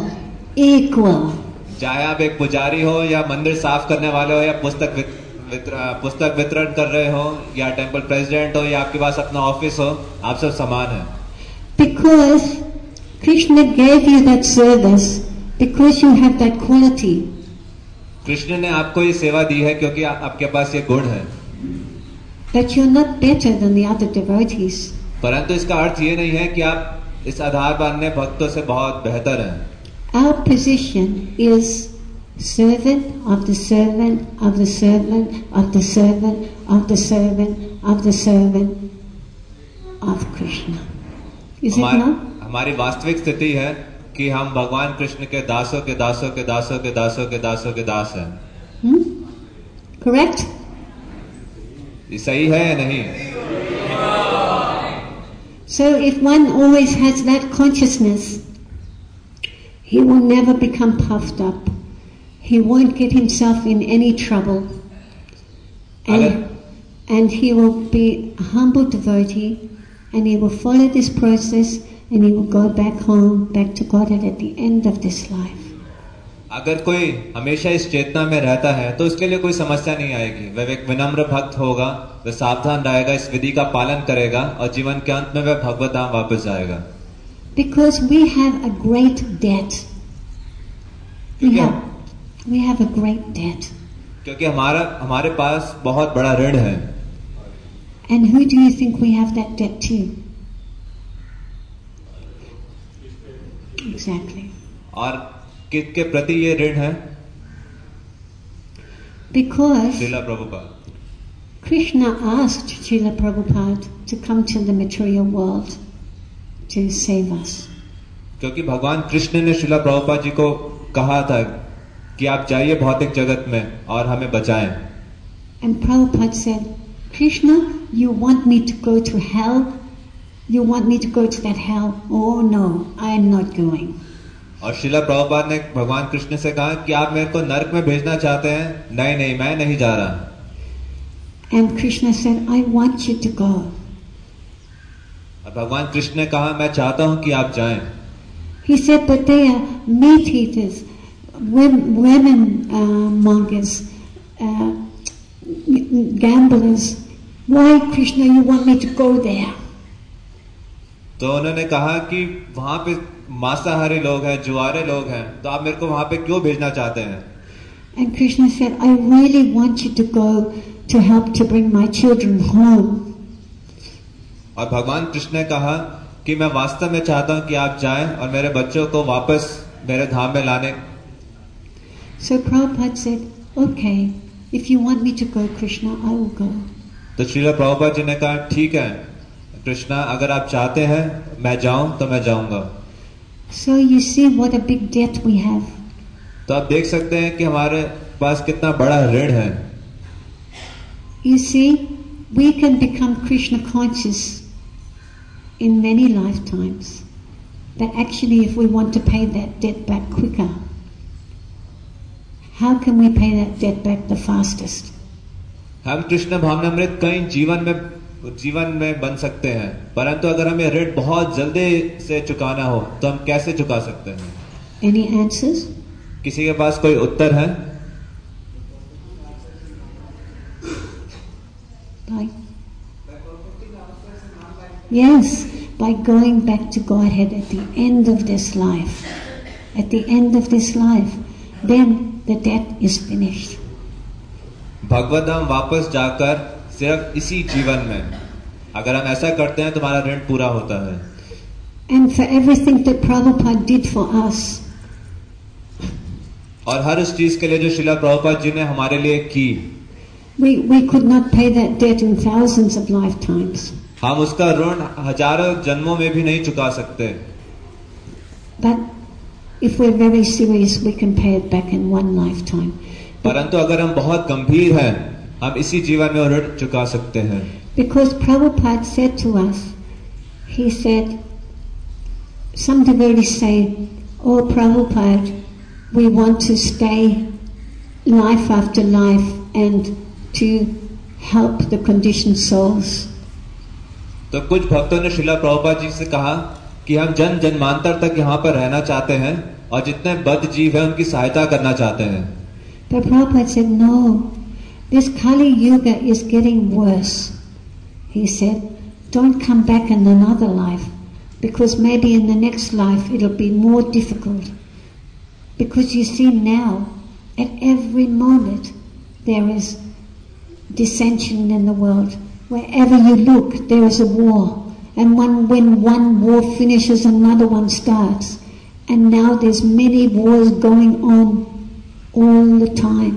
चाहे आप एक पुजारी हो या मंदिर साफ करने वाले हो या पुस्तक वितरण कर रहे हो या टेम्पल प्रेसिडेंट हो या आपके पास अपना ऑफिस हो, आप सब समान हैं. Because Krishna gave you that service because you have that quality. Krishna ने आपको ये सेवा दी है क्योंकि आपके पास ये गुण है. But you're not better than the other devotees. परंतु इसका अर्थ ये नहीं है कि आप इस आधार पर अन्य भक्तों से बहुत बेहतर हैं. Our position is servant of the servant of the servant of the servant of the servant of the servant of Krishna. Is it not? हमारी वास्तविक स्थिति है कि हम भगवान कृष्ण के दासों के दासों के दासों के दासों के दासों के दास हैं. Correct? ये सही है या नहीं? So if one always has that consciousness, he will never become puffed up. He won't get himself in any trouble. And he will be a humble devotee, and he will follow this process, and he will go back home, back to Godhead at the end of this life. अगर कोई हमेशा इस चेतना में रहता है तो उसके लिए कोई समस्या नहीं आएगी. वह एक विनम्र भक्त होगा, वह सावधान रहेगा, इस विधि का पालन करेगा और जीवन के अंत में वह भगवत धाम वापस जाएगा. Because we have a great debt. We have a great debt. क्योंकि हमारे पास बहुत बड़ा ऋण है. And who do you think we have that debt to? Exactly. और किसके प्रति ये ऋण है? Because Srila Prabhupada. Krishna asked Srila Prabhupada to come to the material world to save us. क्योंकि भगवान कृष्ण ने श्रीला प्रभुपाद जी को कहा था कि आप जाइए भौतिक जगत में और हमें बचाएं. And Prabhupada said, Krishna, you want me to go to hell? You want me to go to that hell? Oh no, I am not going. और श्रीला प्रभुपाद ने भगवान कृष्ण से कहा कि आप मेरे को नरक में भेजना चाहते हैं? नहीं, मैं नहीं जा रहा. And Krishna said, I want you to go. और भगवान कृष्ण ने कहा, मैं चाहता हूं कि आप जाएं. He said, but they are meat eaters, women mongers, gamblers. Why, Krishna, you want me to go there? तो उन्होंने कहा कि वहां पे मांसाहारी लोग हैं, जुआरे लोग हैं, तो आप मेरे को वहां पे क्यों भेजना चाहते हैं? And Krishna said, I really want you to go to help to bring my children home. और भगवान कृष्ण ने कहा कि मैं वास्तव में चाहता हूं कि आप जाएं और मेरे बच्चों को वापस मेरे धाम में लाने. So Prabhupada said, okay, if you want me to go, Krishna, I will go. तो श्रीला प्रभुपाद जी ने कहा, ठीक है कृष्णा, अगर आप चाहते हैं मैं जाऊं तो मैं जाऊंगा. So you see what a big debt we have. तो आप देख सकते हैं कि हमारे पास कितना बड़ा ऋण है. You see, we can become Krishna conscious in many lifetimes. That actually, if we want to pay that debt back quicker, how can we pay that debt back the fastest? हम कृष्ण भावनामृत कई जीवन में बन सकते हैं, परंतु अगर हमें ऋण बहुत जल्दी से चुकाना हो तो हम कैसे चुका सकते हैं? Any answers? किसी के पास कोई उत्तर है? Yes, by going back to Godhead at the end of this life. At the end of this life, then the debt is finished. भगवत धाम वापस जाकर सिर्फ इसी जीवन में अगर हम ऐसा करते हैं तो हमारा ऋण पूरा होता है. And for everything that Prabhupada did for us. और हर उस चीज के लिए जो श्रीला प्रभुपाद जी ने हमारे लिए की, we could not pay that debt in thousands of lifetimes. हम उसका ऋण हजारों जन्मों में भी नहीं चुका सकते. But if we're very serious, we can pay it back in one lifetime. परंतु अगर हम बहुत गंभीर हैं, हम इसी जीवन में ऋण चुका सकते हैं. Because Prabhupada said to us, he said, some devotees say, "Oh Prabhupada, we want to stay life after life and to help the conditioned souls." तो कुछ भक्तों ने श्रीला प्रभुपाद जी से कहा कि हम जन्म जन्मांतर तक यहाँ पर रहना चाहते हैं और जितने बद्ध जीव हैं उनकी सहायता करना चाहते हैं. But Prabhupada said, "No, this Kali Yuga is getting worse." He said, "Don't come back in another life, because maybe in the next life it'll be more difficult. Because you see now, at every moment, there is dissension in the world. Wherever you look, there is a war. And when one war finishes, another one starts. And now there's many wars going on all the time."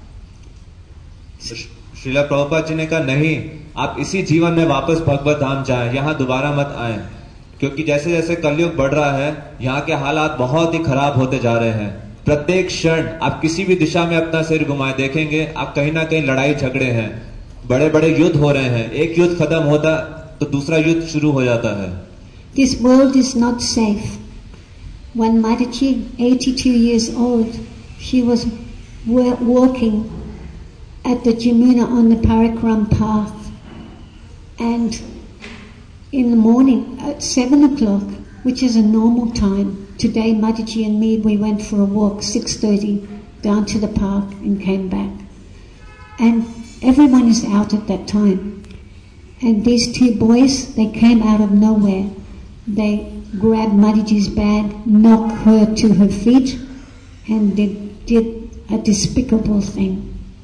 Srila Prabhupada ji ने कहा, नहीं, आप इसी जीवन में वापस भगवत धाम जाएं, यहाँ दोबारा मत आएं, क्योंकि जैसे जैसे कलयुग बढ़ रहा है यहाँ के हालात बहुत ही खराब होते जा रहे हैं. प्रत्येक क्षण आप किसी भी दिशा में अपना सिर घुमाए देखेंगे, आप कहीं ना कहीं लड़ाई झगड़े हैं, बड़े बड़े युद्ध हो रहे हैं. एक युद्ध खत्म होता तो दूसरा युद्ध शुरू हो जाता है. This world is not safe. When Mataji, 82 years old, she was walking at the Jamuna on the Parikram path, and in the morning at 7 o'clock, which is a normal time, today Mataji and me, we went for a walk 6:30 down to the park and came back, and everyone is out at that time. And these two boys, they came out of nowhere. They grabbed Mataji's bag, knocked her to her feet, and they did a despicable thing.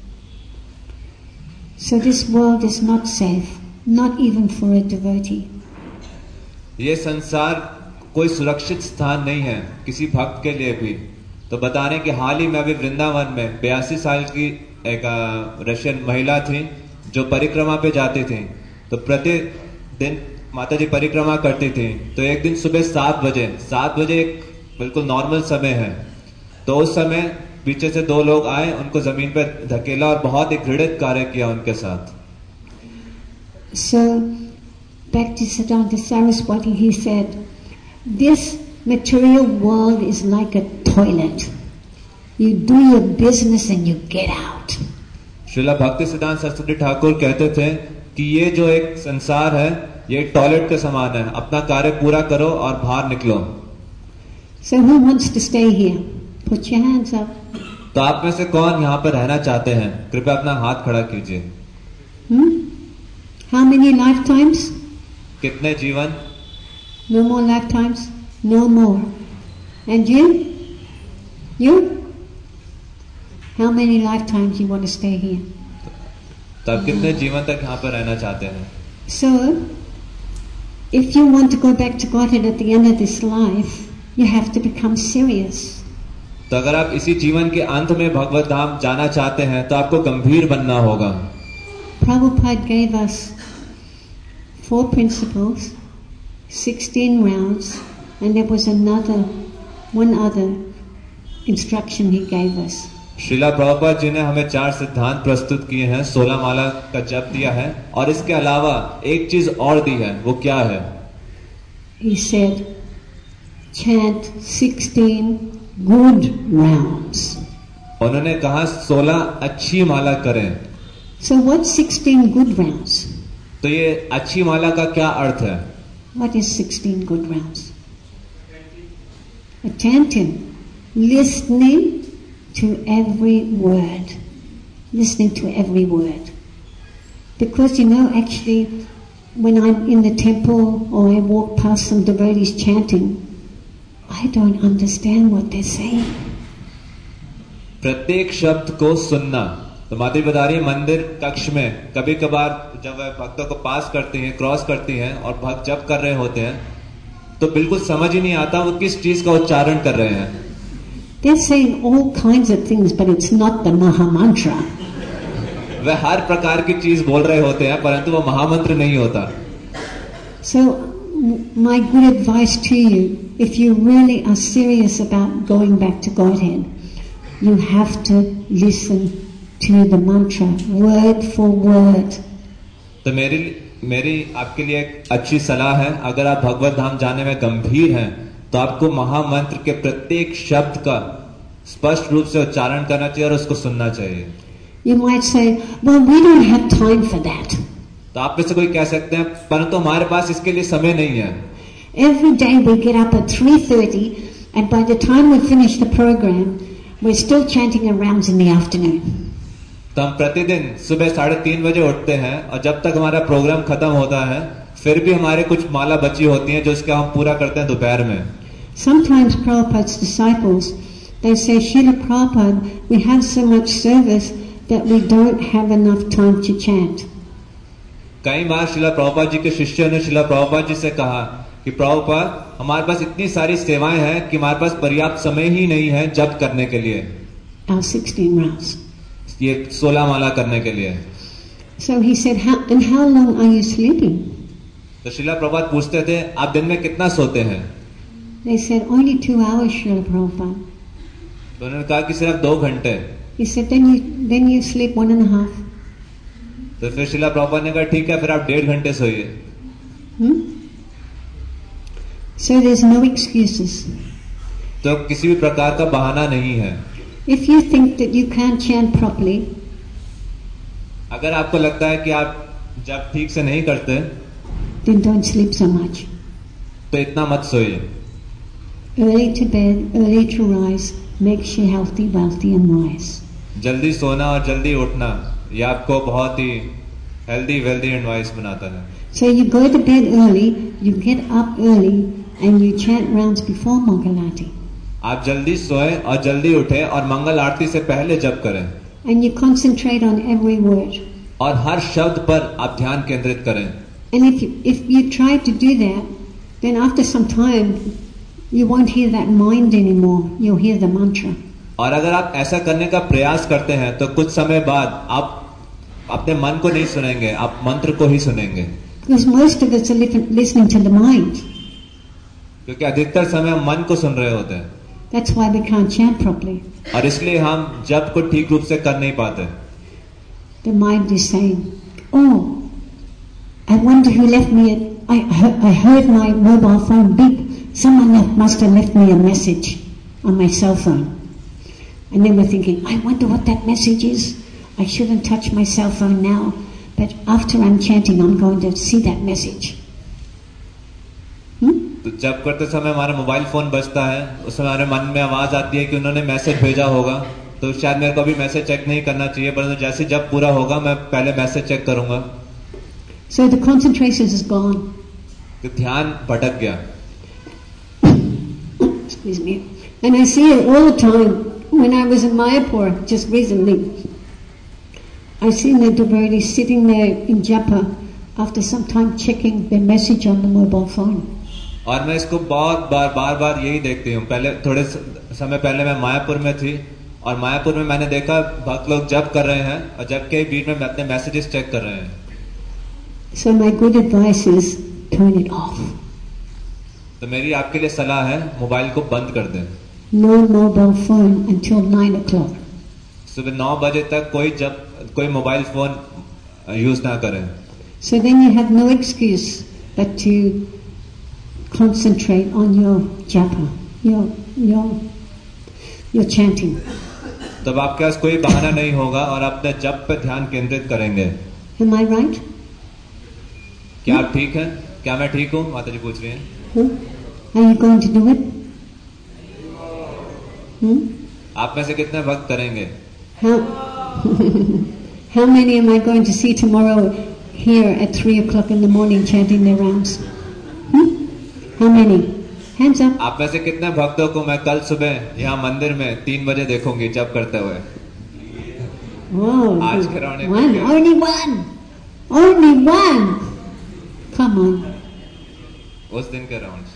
So this world is not safe, not even for a devotee. ये संसार कोई सुरक्षित स्थान नहीं है किसी भक्त के लिए भी. तो बताने कि हाल ही में अभी वृंदावन में 82 साल की एक रशियन महिला थी जो परिक्रमा पे जाती थी. तो प्रतिदिन माता जी परिक्रमा करती थी. तो एक दिन सुबह 7 बजे एक बिल्कुल नॉर्मल समय है, तो उस समय पीछे से 2 लोग आए, उनको जमीन पर धकेला और बहुत ही घृणित कार्य किया उनके साथ. So Bhaktisiddhanta Saraswati, he said, "This material world is like a toilet. You do your business and you get out." Srila भक्ति सिद्धांत सरस्वती ठाकुर कहते थे कि ये जो एक संसार है ये एक टॉयलेट के समान है, अपना कार्य पूरा करो और बाहर निकलो. So who wants to stay here? Put your hands up. तो आप में से कौन यहाँ पर रहना चाहते हैं? कृपया अपना हाथ खड़ा कीजिए. How many lifetimes? कितने जीवन? No more lifetimes? No more. And you? You? How many lifetimes you want to stay here? तो आप कितने जीवन तक यहाँ पर रहना चाहते हैं? So, if you want to go back to Godhead at the end of this life, you have to become serious. तो अगर आप इसी जीवन के अंत में भगवत धाम जाना चाहते हैं तो आपको गंभीर बनना होगा. Prabhupada gave us 4 principles, 16 rounds, and there was one other instruction he gave us. Srila Prabhupada ji ने हमें 4 सिद्धांत प्रस्तुत किए हैं, 16 माला का जप दिया है, और इसके अलावा एक चीज और दी है. वो क्या है? He said, chant 16 good rounds. उन्होंने कहा 16 अच्छी माला करें. So what's 16 good rounds? तो ये अच्छी माला का क्या अर्थ है? What is 16 good rounds? A chanting, listening to every word. Listening to every word. Because actually, when I'm in the temple or I walk past some devotees chanting, I don't understand what they're saying. प्रत्येक शब्द को सुनना। तो माता बता रही है मंदिर कक्ष में कभी कभार जब वह भक्तों को पास करती हैं, क्रॉस करती हैं और भक्त जप कर रहे होते हैं तो बिल्कुल समझ ही नहीं आता वो किस चीज का उच्चारण कर रहे हैं। They're saying all kinds of things, but it's not the Maha Mantra. वह हर प्रकार की चीज बोल रहे होते हैं परंतु वो महामंत्र नहीं होता। So my good advice to you, if you really are serious about going back to Godhead, you have to listen to the mantra word for word. तो मेरी आपके लिए एक अच्छी सलाह है, अगर आप भगवत धाम जाने में गंभीर हैं तो आपको महामंत्र के प्रत्येक शब्द का स्पष्ट रूप से उच्चारण करना चाहिए और उसको सुनना चाहिए। You might say, well, we don't have time for that. तो आप में से कोई कह सकते हैं परंतु हमारे पास इसके लिए समय नहीं है। Every day we get up at 3:30 and by the time we finish the program, we're still chanting our rounds in the afternoon. तो हम प्रतिदिन सुबह 3:30 बजे उठते हैं और जब तक हमारा प्रोग्राम खत्म होता है फिर भी हमारे कुछ माला बची होती हैं जो इसका हम पूरा करते हैं दोपहर में। Sometimes Prabhupada's disciples, they say, Srila Prabhupada, we have so much service that we don't have enough time to chant. कई बार श्रीला प्रभुपाद जी के शिष्यों ने श्रीला प्रभुपाद जी से कहा कि प्रभुपाद हमारे पास इतनी सारी सेवाएं हैं कि हमारे पास पर्याप्त समय ही नहीं है जप करने के लिए। Our 16 rounds. ये 16 माला करने के लिए। So he said, and how long are you sleeping? तो श्रीला प्रभुपाद पूछते थे आप दिन में कितना सोते हैं? They said, only 2 hours, Srila Prabhupada. तो उन्होंने कहा कि सिर्फ 2 घंटे। He said, then you sleep 1.5. तो फिर श्रीला प्रभुपाद ने कहा ठीक है फिर आप 1.5 घंटे सोइए। So there's no excuses. तो किसी भी प्रकार का बहाना नहीं है। If you think that you can't chant properly, अगर आपको लगता है कि आप जब ठीक से नहीं करते, then don't sleep so much. तो इतना मत सोइए। Early to bed, early to rise makes you healthy, wealthy and wise. जल्दी सोना और जल्दी उठना ये आपको बहुत ही हेल्दी, वेल्दी एंड वाइज बनाता है। So you go to bed early, you get up early, and you chant rounds before Mangalarti. आप जल्दी सोएं और जल्दी उठें और मंगल आरती से पहले जप करें। And you concentrate on every word. और हर शब्द पर आप ध्यान केंद्रित करें। And if you try to do that, then after some time you won't hear that mind anymore. You'll hear the mantra. और अगर आप ऐसा करने का प्रयास करते हैं तो कुछ समय बाद आप अपने मन को नहीं सुनेंगे, आप मंत्र को ही सुनेंगे। Because most of us are listening to the mind. क्योंकि अधिकतर समय हम मन को सुन रहे होते हैं। That's why we can't chant properly. और इसलिए हम जप को ठीक रूप से कर नहीं पाते। The mind is saying, "Oh, I wonder who left me it. I heard my mobile phone beep. Someone must have left me a message on my cell phone." And then we're thinking, "I wonder what that message is. I shouldn't touch my cell phone now, but after I'm chanting, I'm going to see that message." तो जब करते समय हमारा mobile phone बजता है, उस समय हमारे मन में आवाज आती है कि उन्होंने मैसेज भेजा होगा, तो शायद मेरे को अभी मैसेज चेक नहीं करना चाहिए, परंतु जैसे जब पूरा होगा मैं पहले मैसेज चेक करूंगा। So the concentration is gone. तो ध्यान भटक गया। Excuse me. And I see it all the time. When I was in Mayapur just recently, I seen the devotees sitting there in japa after some time checking their message on the mobile phone. और मैं इसको बहुत बार यही देखती हूँ। पहले थोड़े समय पहले मैं मायापुर में थी और मायापुर में मैंने देखा भक्त लोग जप कर रहे हैं और जप के बीच में अपने मैसेजेस चेक कर रहे हैं। So my good advice is turn it off. तो मेरी आपके लिए सलाह है मोबाइल को बंद कर दें। No mobile phone until 9 o'clock. सुबह 9 बजे तक कोई मोबाइल फोन यूज ना करें। So then you have no excuse but to concentrate on your japa, your chanting. तब आपके पास कोई बहाना नहीं होगा और अपने जप पे ध्यान केंद्रित करेंगे. Am I right? क्या आप ठीक हैं? क्या मैं ठीक हूँ? माता जी पूछ रही हैं. Are you going to do it? आप में से कितने भक्त करेंगे? How many am I going to see tomorrow here at 3 o'clock in the morning chanting their rounds? How many? Hands up. आप में से कितने भक्तों को मैं कल सुबह यहाँ मंदिर में 3 बजे देखूंगी जप करते हुए? Oh, आज के round one, only one, only one. Come on. उस दिन के round.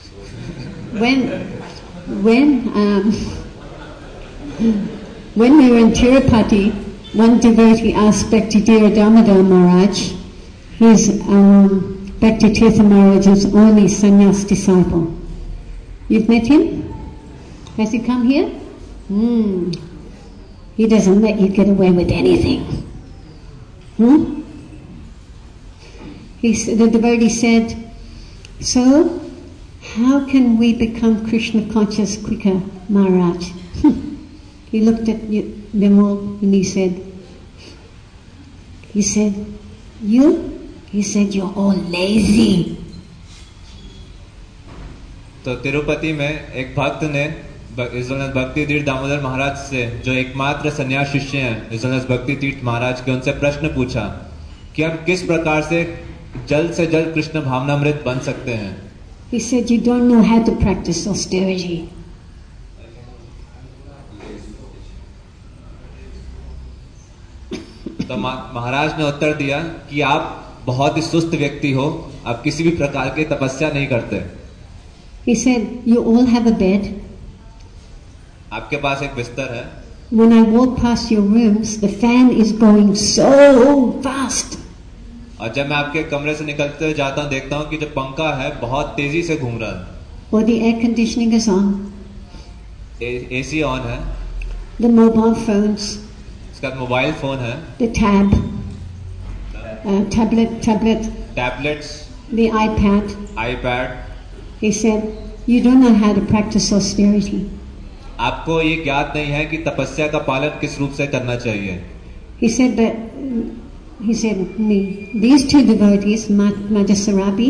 When we were in Tirupati, one devotee asked Bhakti-Dira Damodar Maharaj, he's Bhakti Tirtha Maharaj's only sannyas disciple. You've met him? Has he come here? He doesn't let you get away with anything. The devotee said, so, how can we become Krishna conscious quicker, Maharaj? He looked at them all and he said, you? He said, you're all lazy. तो तिरुपति में एक भक्त ने भक्ति तीर्थ दामोदर महाराज से, जो एकमात्र सन्यास शिष्य हैं इस भक्ति तीर्थ महाराज के, उनसे प्रश्न पूछा कि हम किस प्रकार से जल्द से जल्द कृष्ण भावनामृत बन सकते हैं. He said, you don't know how to practice austerity. तो महाराज ने उत्तर दिया कि आप बहुत ही सुस्त व्यक्ति हो, आप किसी भी प्रकार की तपस्या नहीं करते. He said, you all have a bed. आपके पास एक बिस्तर है. When I walk past your rooms, the fan is going so fast. और जब मैं आपके कमरे से निकलते हुए जाता हूँ, देखता हूँ कि जो पंखा है बहुत तेजी से घूम रहा है. Or the air conditioning is on. AC on है. The mobile phones. इसका मोबाइल फोन है. The tablets. The iPad. He said, you don't know how to practice austerity. आपको ये ज्ञात नहीं है कि तपस्या का पालन किस रूप से करना चाहिए. He said, these two devotees, Madhusarabi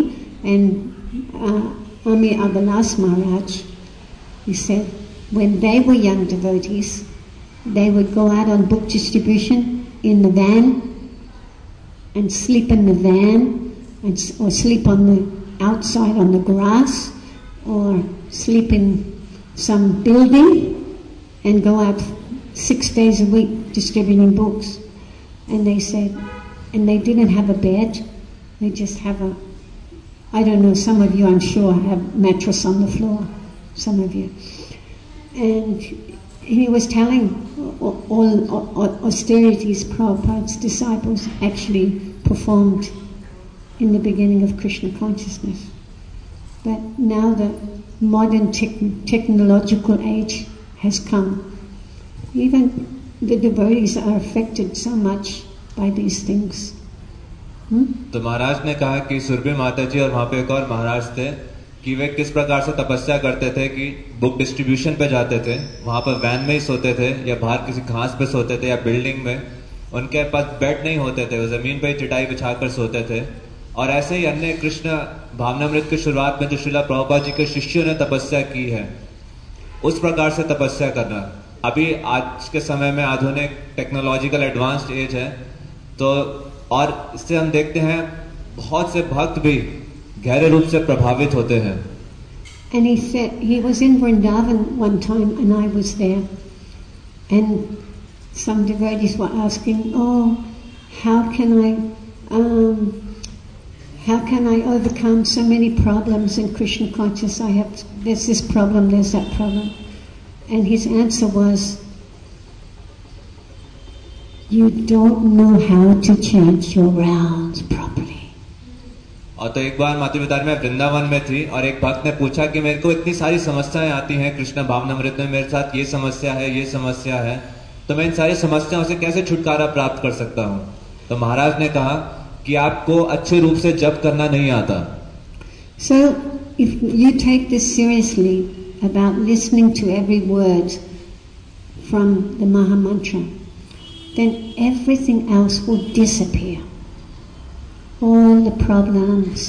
and Ami Agalas Maharaj, he said, when they were young devotees, they would go out on book distribution in the van and sleep in the van or sleep on the outside on the grass or sleep in some building and go out 6 days a week distributing books. And they said, and they didn't have a bed, they just have I don't know, some of you I'm sure have mattress on the floor, some of you. And he was telling all austerities Prabhupada's disciples actually performed in the beginning of Krishna consciousness. But now the modern technological age has come. Even the devotees are affected so much by these things. तो महाराज ने कहा कि सुरभि माता जी और वहाँ पे एक और महाराज थे कि वे किस प्रकार से तपस्या करते थे कि बुक डिस्ट्रीब्यूशन पे जाते थे, वहाँ पर वैन में ही सोते थे या बाहर किसी घास पे सोते थे या बिल्डिंग में. उनके पास बेड नहीं होते थे, वो जमीन पे ही चटाई बिछाकर सोते थे. और ऐसे ही अन्य कृष्ण भावनामृत की शुरुआत में जो श्रीला प्रभुपाद जी के शिष्यों ने तपस्या की है, उस प्रकार से तपस्या करना. अभी आज के समय में आधुनिक टेक्नोलॉजिकल एडवांस्ड एज है, तो और इससे हम देखते हैं बहुत से भक्त भी गहरे रूप से प्रभावित होते हैं. And he said he was in Vrindavan one time and I was there, and some devotees were asking, oh, how can I overcome so many problems in Krishna consciousness? There's this problem, there's that problem. And his answer was, you don't know how to chant your rounds properly. और तो एक बार माता पिता में वृंदावन में थी और एक भक्त ने पूछा कि मेरे को इतनी सारी समस्याएं आती हैं कृष्ण भावनामृत में, मेरे साथ ये समस्या है, ये समस्या है, तो मैं इन सारी समस्याओं से कैसे छुटकारा प्राप्त कर सकता हूँ. तो महाराज ने कहा कि आपको अच्छे रूप से जप करना नहीं आता. So if you take this seriously about listening to every word from the Maha Mantra, then everything else will disappear. All the problems,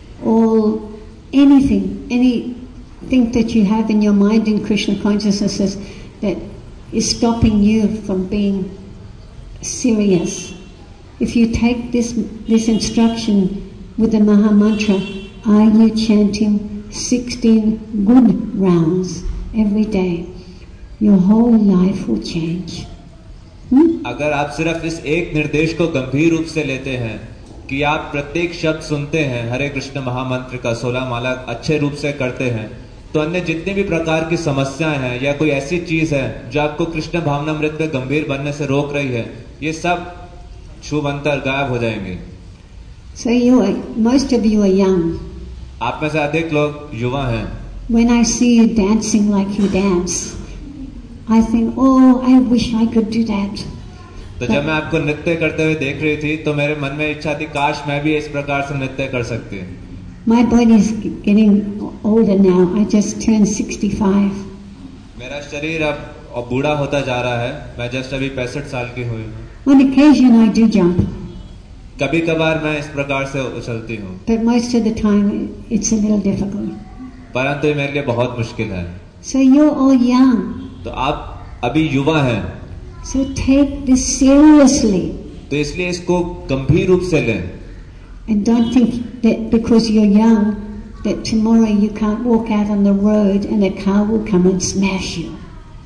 anything that you have in your mind in Krishna consciousness that is stopping you from being serious. If you take this instruction with the Maha Mantra, are you chanting 16 good rounds every day? Your whole life will change. अगर आप सिर्फ इस एक निर्देश को गंभीर रूप से लेते हैं कि आप प्रत्येक शब्द सुनते हैं हरे कृष्ण महामंत्र का 16 माला अच्छे रूप से करते हैं, तो अन्य जितने भी प्रकार की समस्याएं हैं या कोई ऐसी चीज है जो आपको कृष्ण भावनामृत में गंभीर बनने से रोक रही है, ये सब शुभ अंतर गायब हो जाएंगे. So most of you are young. आप में से अधिक लोग युवा हैं. When I see you dancing like you dance, I think, oh, I wish I could do that. तो जब मैं आपको नृत्य करते हुए देख रही थी तो मेरे मन में इच्छा थी काश मैं भी इस प्रकार से नृत्य कर सकती. My body is getting older now. I just turned 65. मेरा शरीर अब बूढ़ा होता जा रहा है. मैं जस्ट अभी 65 साल की हुई हूँ. On occasion I do jump. कभी कभार मैं इस प्रकार से उछलती हूँ. But most of the time it's a little difficult. परंतु ये मेरे लिए बहुत मुश्किल है. So you're all young. तो आप अभी युवा हैं. So take this seriously. तो इसलिए इसको गंभीर रूप से लें. And don't think that because you're young that tomorrow you can't walk out on the road and a car will come and smash you.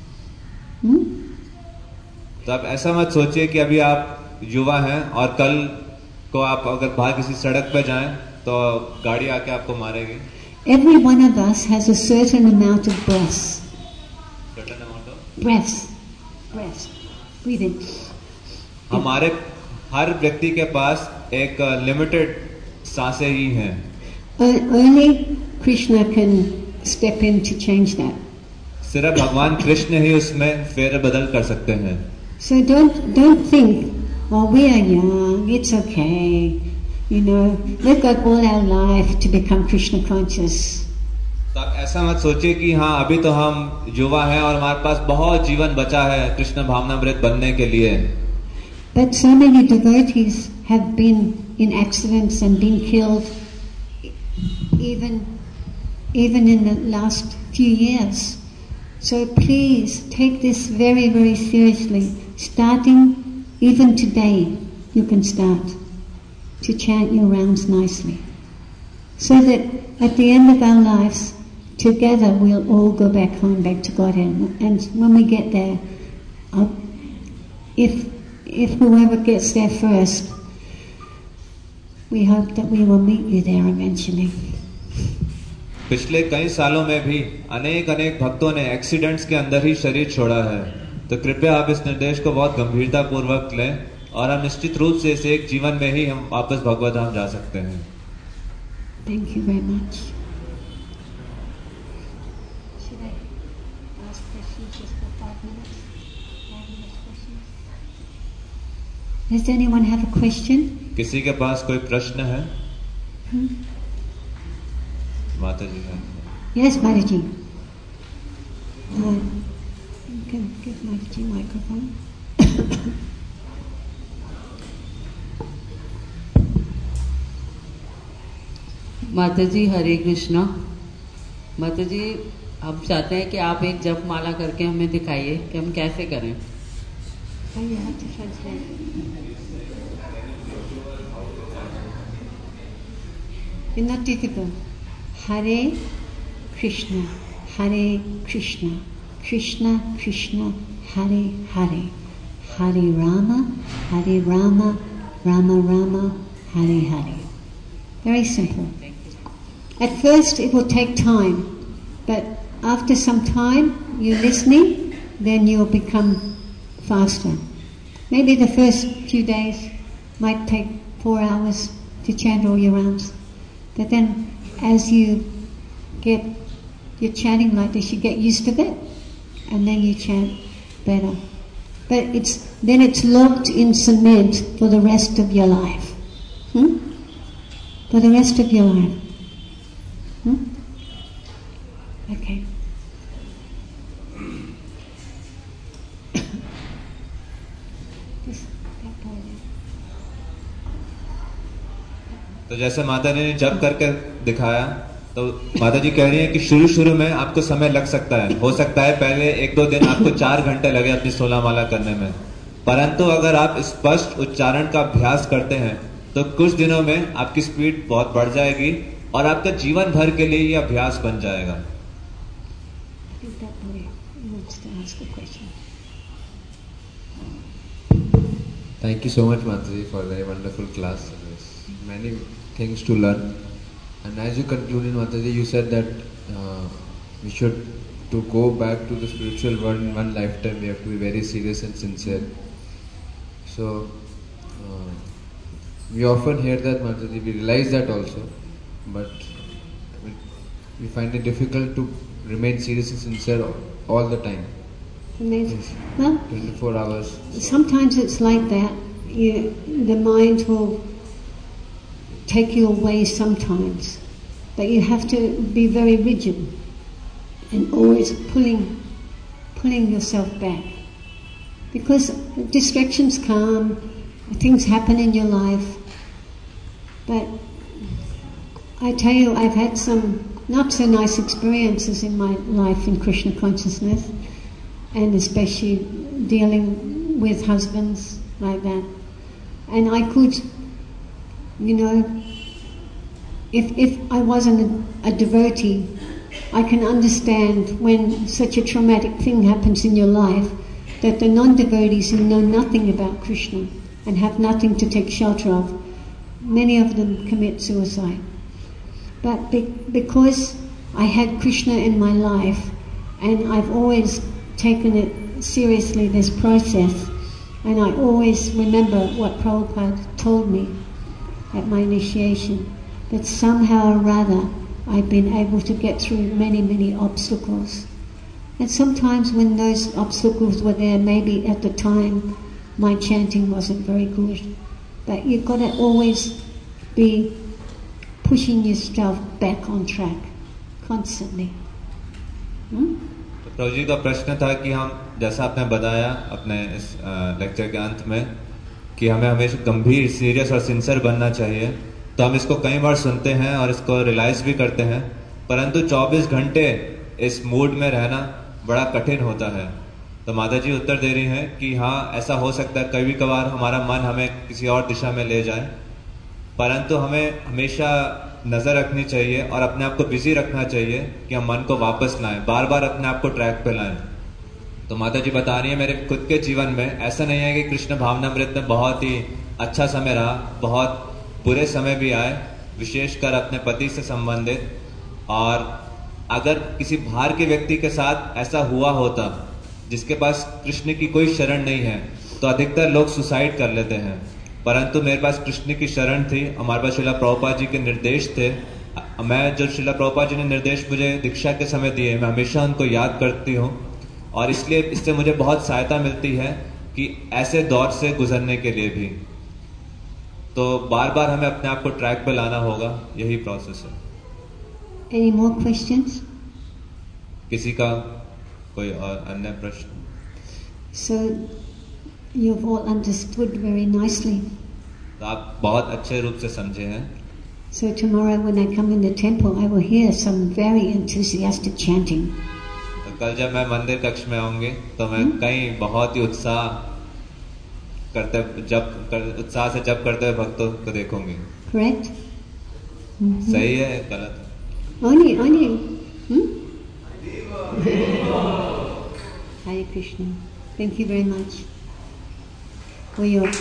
तो आप ऐसा मत सोचिए कि अभी आप युवा हैं और कल को आप अगर बाहर किसी सड़क पर जाएं तो गाड़ी आके आपको मारेगी. Every one of us has a certain amount of breaths. Breaths. Breathe in. हमारे हर व्यक्ति के पास एक लिमिटेड सांसें ही हैं. Only Krishna can step in to change that. सिर्फ भगवान कृष्ण ही उसमें फेरबदल कर सकते हैं. So don't think, oh, we are young, it's okay. You know, we've got all our life to become Krishna conscious. तो आप ऐसा मत सोचिए कि हाँ अभी तो हम युवा हैं और हमारे पास बहुत जीवन बचा है कृष्ण भावनामृत बनने के लिए. But so many devotees have been in accidents and been killed even in the last few years. So please take this very, very seriously. Starting even today, you can start to chant your rounds nicely. So that at the end of our lives, together we'll all go back home, back to Godhead. And when we get there, if whoever gets there first, we hope that we will meet you there eventually. पिछले कई सालों में भी अनेक भक्तों ने accidents के अंदर ही शरीर छोड़ा है. तो कृपया आप इस निर्देश को बहुत गंभीरता पूर्वक लें और हम निश्चित रूप से इस एक जीवन में ही हम वापस भगवत धाम जा सकते हैं. Thank you very much. Should I ask questions just for 5 minutes? 5 minutes questions? Does anyone have a question? किसी के पास कोई प्रश्न है? माता जी है. Yes, Mataji. You can give Mataji microphone. माता जी हरे कृष्णा. माता जी हम चाहते हैं कि आप एक जप माला करके हमें दिखाइए कि हम कैसे करें. Oh, you have to translate. It's not difficult. Hare Krishna, Hare Krishna, Krishna Krishna, Hare Hare, Hare Rama, Rama Rama, Hare Hare. Very simple. At first it will take time, but after some time you're listening, then you'll become faster. Maybe the first few days might take 4 hours to chant all your rounds, but then as you're chanting like this, you get used to it, and then you chant better. But then it's locked in cement for the rest of your life. For the rest of your life. Okay. तो जैसे माता जी ने जप करके दिखाया, तो माता जी कह रही हैं कि शुरू में आपको समय लग सकता है, हो सकता है पहले 1-2 दिन आपको 4 घंटे लगे अपनी 16 माला करने में, परंतु अगर आप स्पष्ट उच्चारण का अभ्यास करते हैं तो कुछ दिनों में आपकी स्पीड बहुत बढ़ जाएगी और आपका जीवन भर के लिए ये अभ्यास बन जाएगा। Thank you so much, Mataji, for a very wonderful class. There's many things to learn. And as you concluded, Mataji, you said that we should, to go back to the spiritual world in one lifetime, we have to be very serious and sincere. So, we often hear that, Mataji, we realize that also, but we find it difficult to remain serious and sincere all the time. Yes. Well, 24 hours. Sometimes it's like that. The mind will take you away sometimes, but you have to be very rigid and always pulling yourself back, because distractions come, things happen in your life. But I tell you, I've had some not so nice experiences in my life in Krishna consciousness, and especially dealing with husbands like that. And I could, if I wasn't a devotee, I can understand when such a traumatic thing happens in your life, that the non-devotees who know nothing about Krishna and have nothing to take shelter of, many of them commit suicide. But because I had Krishna in my life, and I've always taken it seriously, this process, and I always remember what Prabhupada told me at my initiation, that somehow or other I've been able to get through many, many obstacles. And sometimes when those obstacles were there, maybe at the time my chanting wasn't very good, but you've got to always be pushing yourself back on track constantly. तो प्रभु जी का प्रश्न था कि हम, जैसा आपने बताया अपने इस लेक्चर के अंत में, कि हमें हमेशा गंभीर, सीरियस और सिंसियर बनना चाहिए, तो हम इसको कई बार सुनते हैं और इसको रियलाइज भी करते हैं, परंतु 24 घंटे इस मूड में रहना बड़ा कठिन होता है। तो माता जी उत्तर दे रही हैं कि हाँ, ऐसा हो सकता है कभी कभार हमारा मन हमें किसी और दिशा में ले जाए, परंतु हमें हमेशा नजर रखनी चाहिए और अपने आप को बिजी रखना चाहिए कि हम मन को वापस लाएं, बार बार अपने आप को ट्रैक पे लाएं। तो माता जी बता रही है, मेरे खुद के जीवन में ऐसा नहीं है कि कृष्ण भावनामृत में बहुत ही अच्छा समय रहा, बहुत बुरे समय भी आए, विशेषकर अपने पति से संबंधित। और अगर किसी बाहर के व्यक्ति के साथ ऐसा हुआ होता जिसके पास कृष्ण की कोई शरण नहीं है, तो अधिकतर लोग सुसाइड कर लेते हैं, परंतु मेरे पास कृष्ण की शरण थी, हमारे पास श्रीला प्रभुपाद जी के निर्देश थे। मैं जो श्रीला प्रभुपाद जी ने निर्देश मुझे दीक्षा के समय दिए, मैं हमेशा उनको याद करती हूँ, और इसलिए इससे मुझे बहुत सहायता मिलती है कि ऐसे दौर से गुजरने के लिए भी। तो बार बार हमें अपने आप को ट्रैक पे लाना होगा, यही प्रोसेस है। Any more questions? किसी का कोई और अन्य प्रश्न? So you've all understood very nicely. तो आप बहुत अच्छे रूप से समझे हैं। So tomorrow when I come in the temple, I will hear some very enthusiastic chanting. तो कल जब मैं मंदिर कक्ष में आऊंगी तो मैं कई बहुत ही उत्साह से जप करते हुए भक्तों को देखूंगी। Correct? सही है, गलत है? Only. Hare Krishna. Thank you very much for your.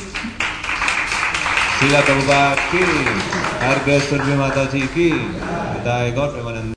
Srila Prabhupada की, हर गृहस्थ माता जी की, गौर प्रेमानंद।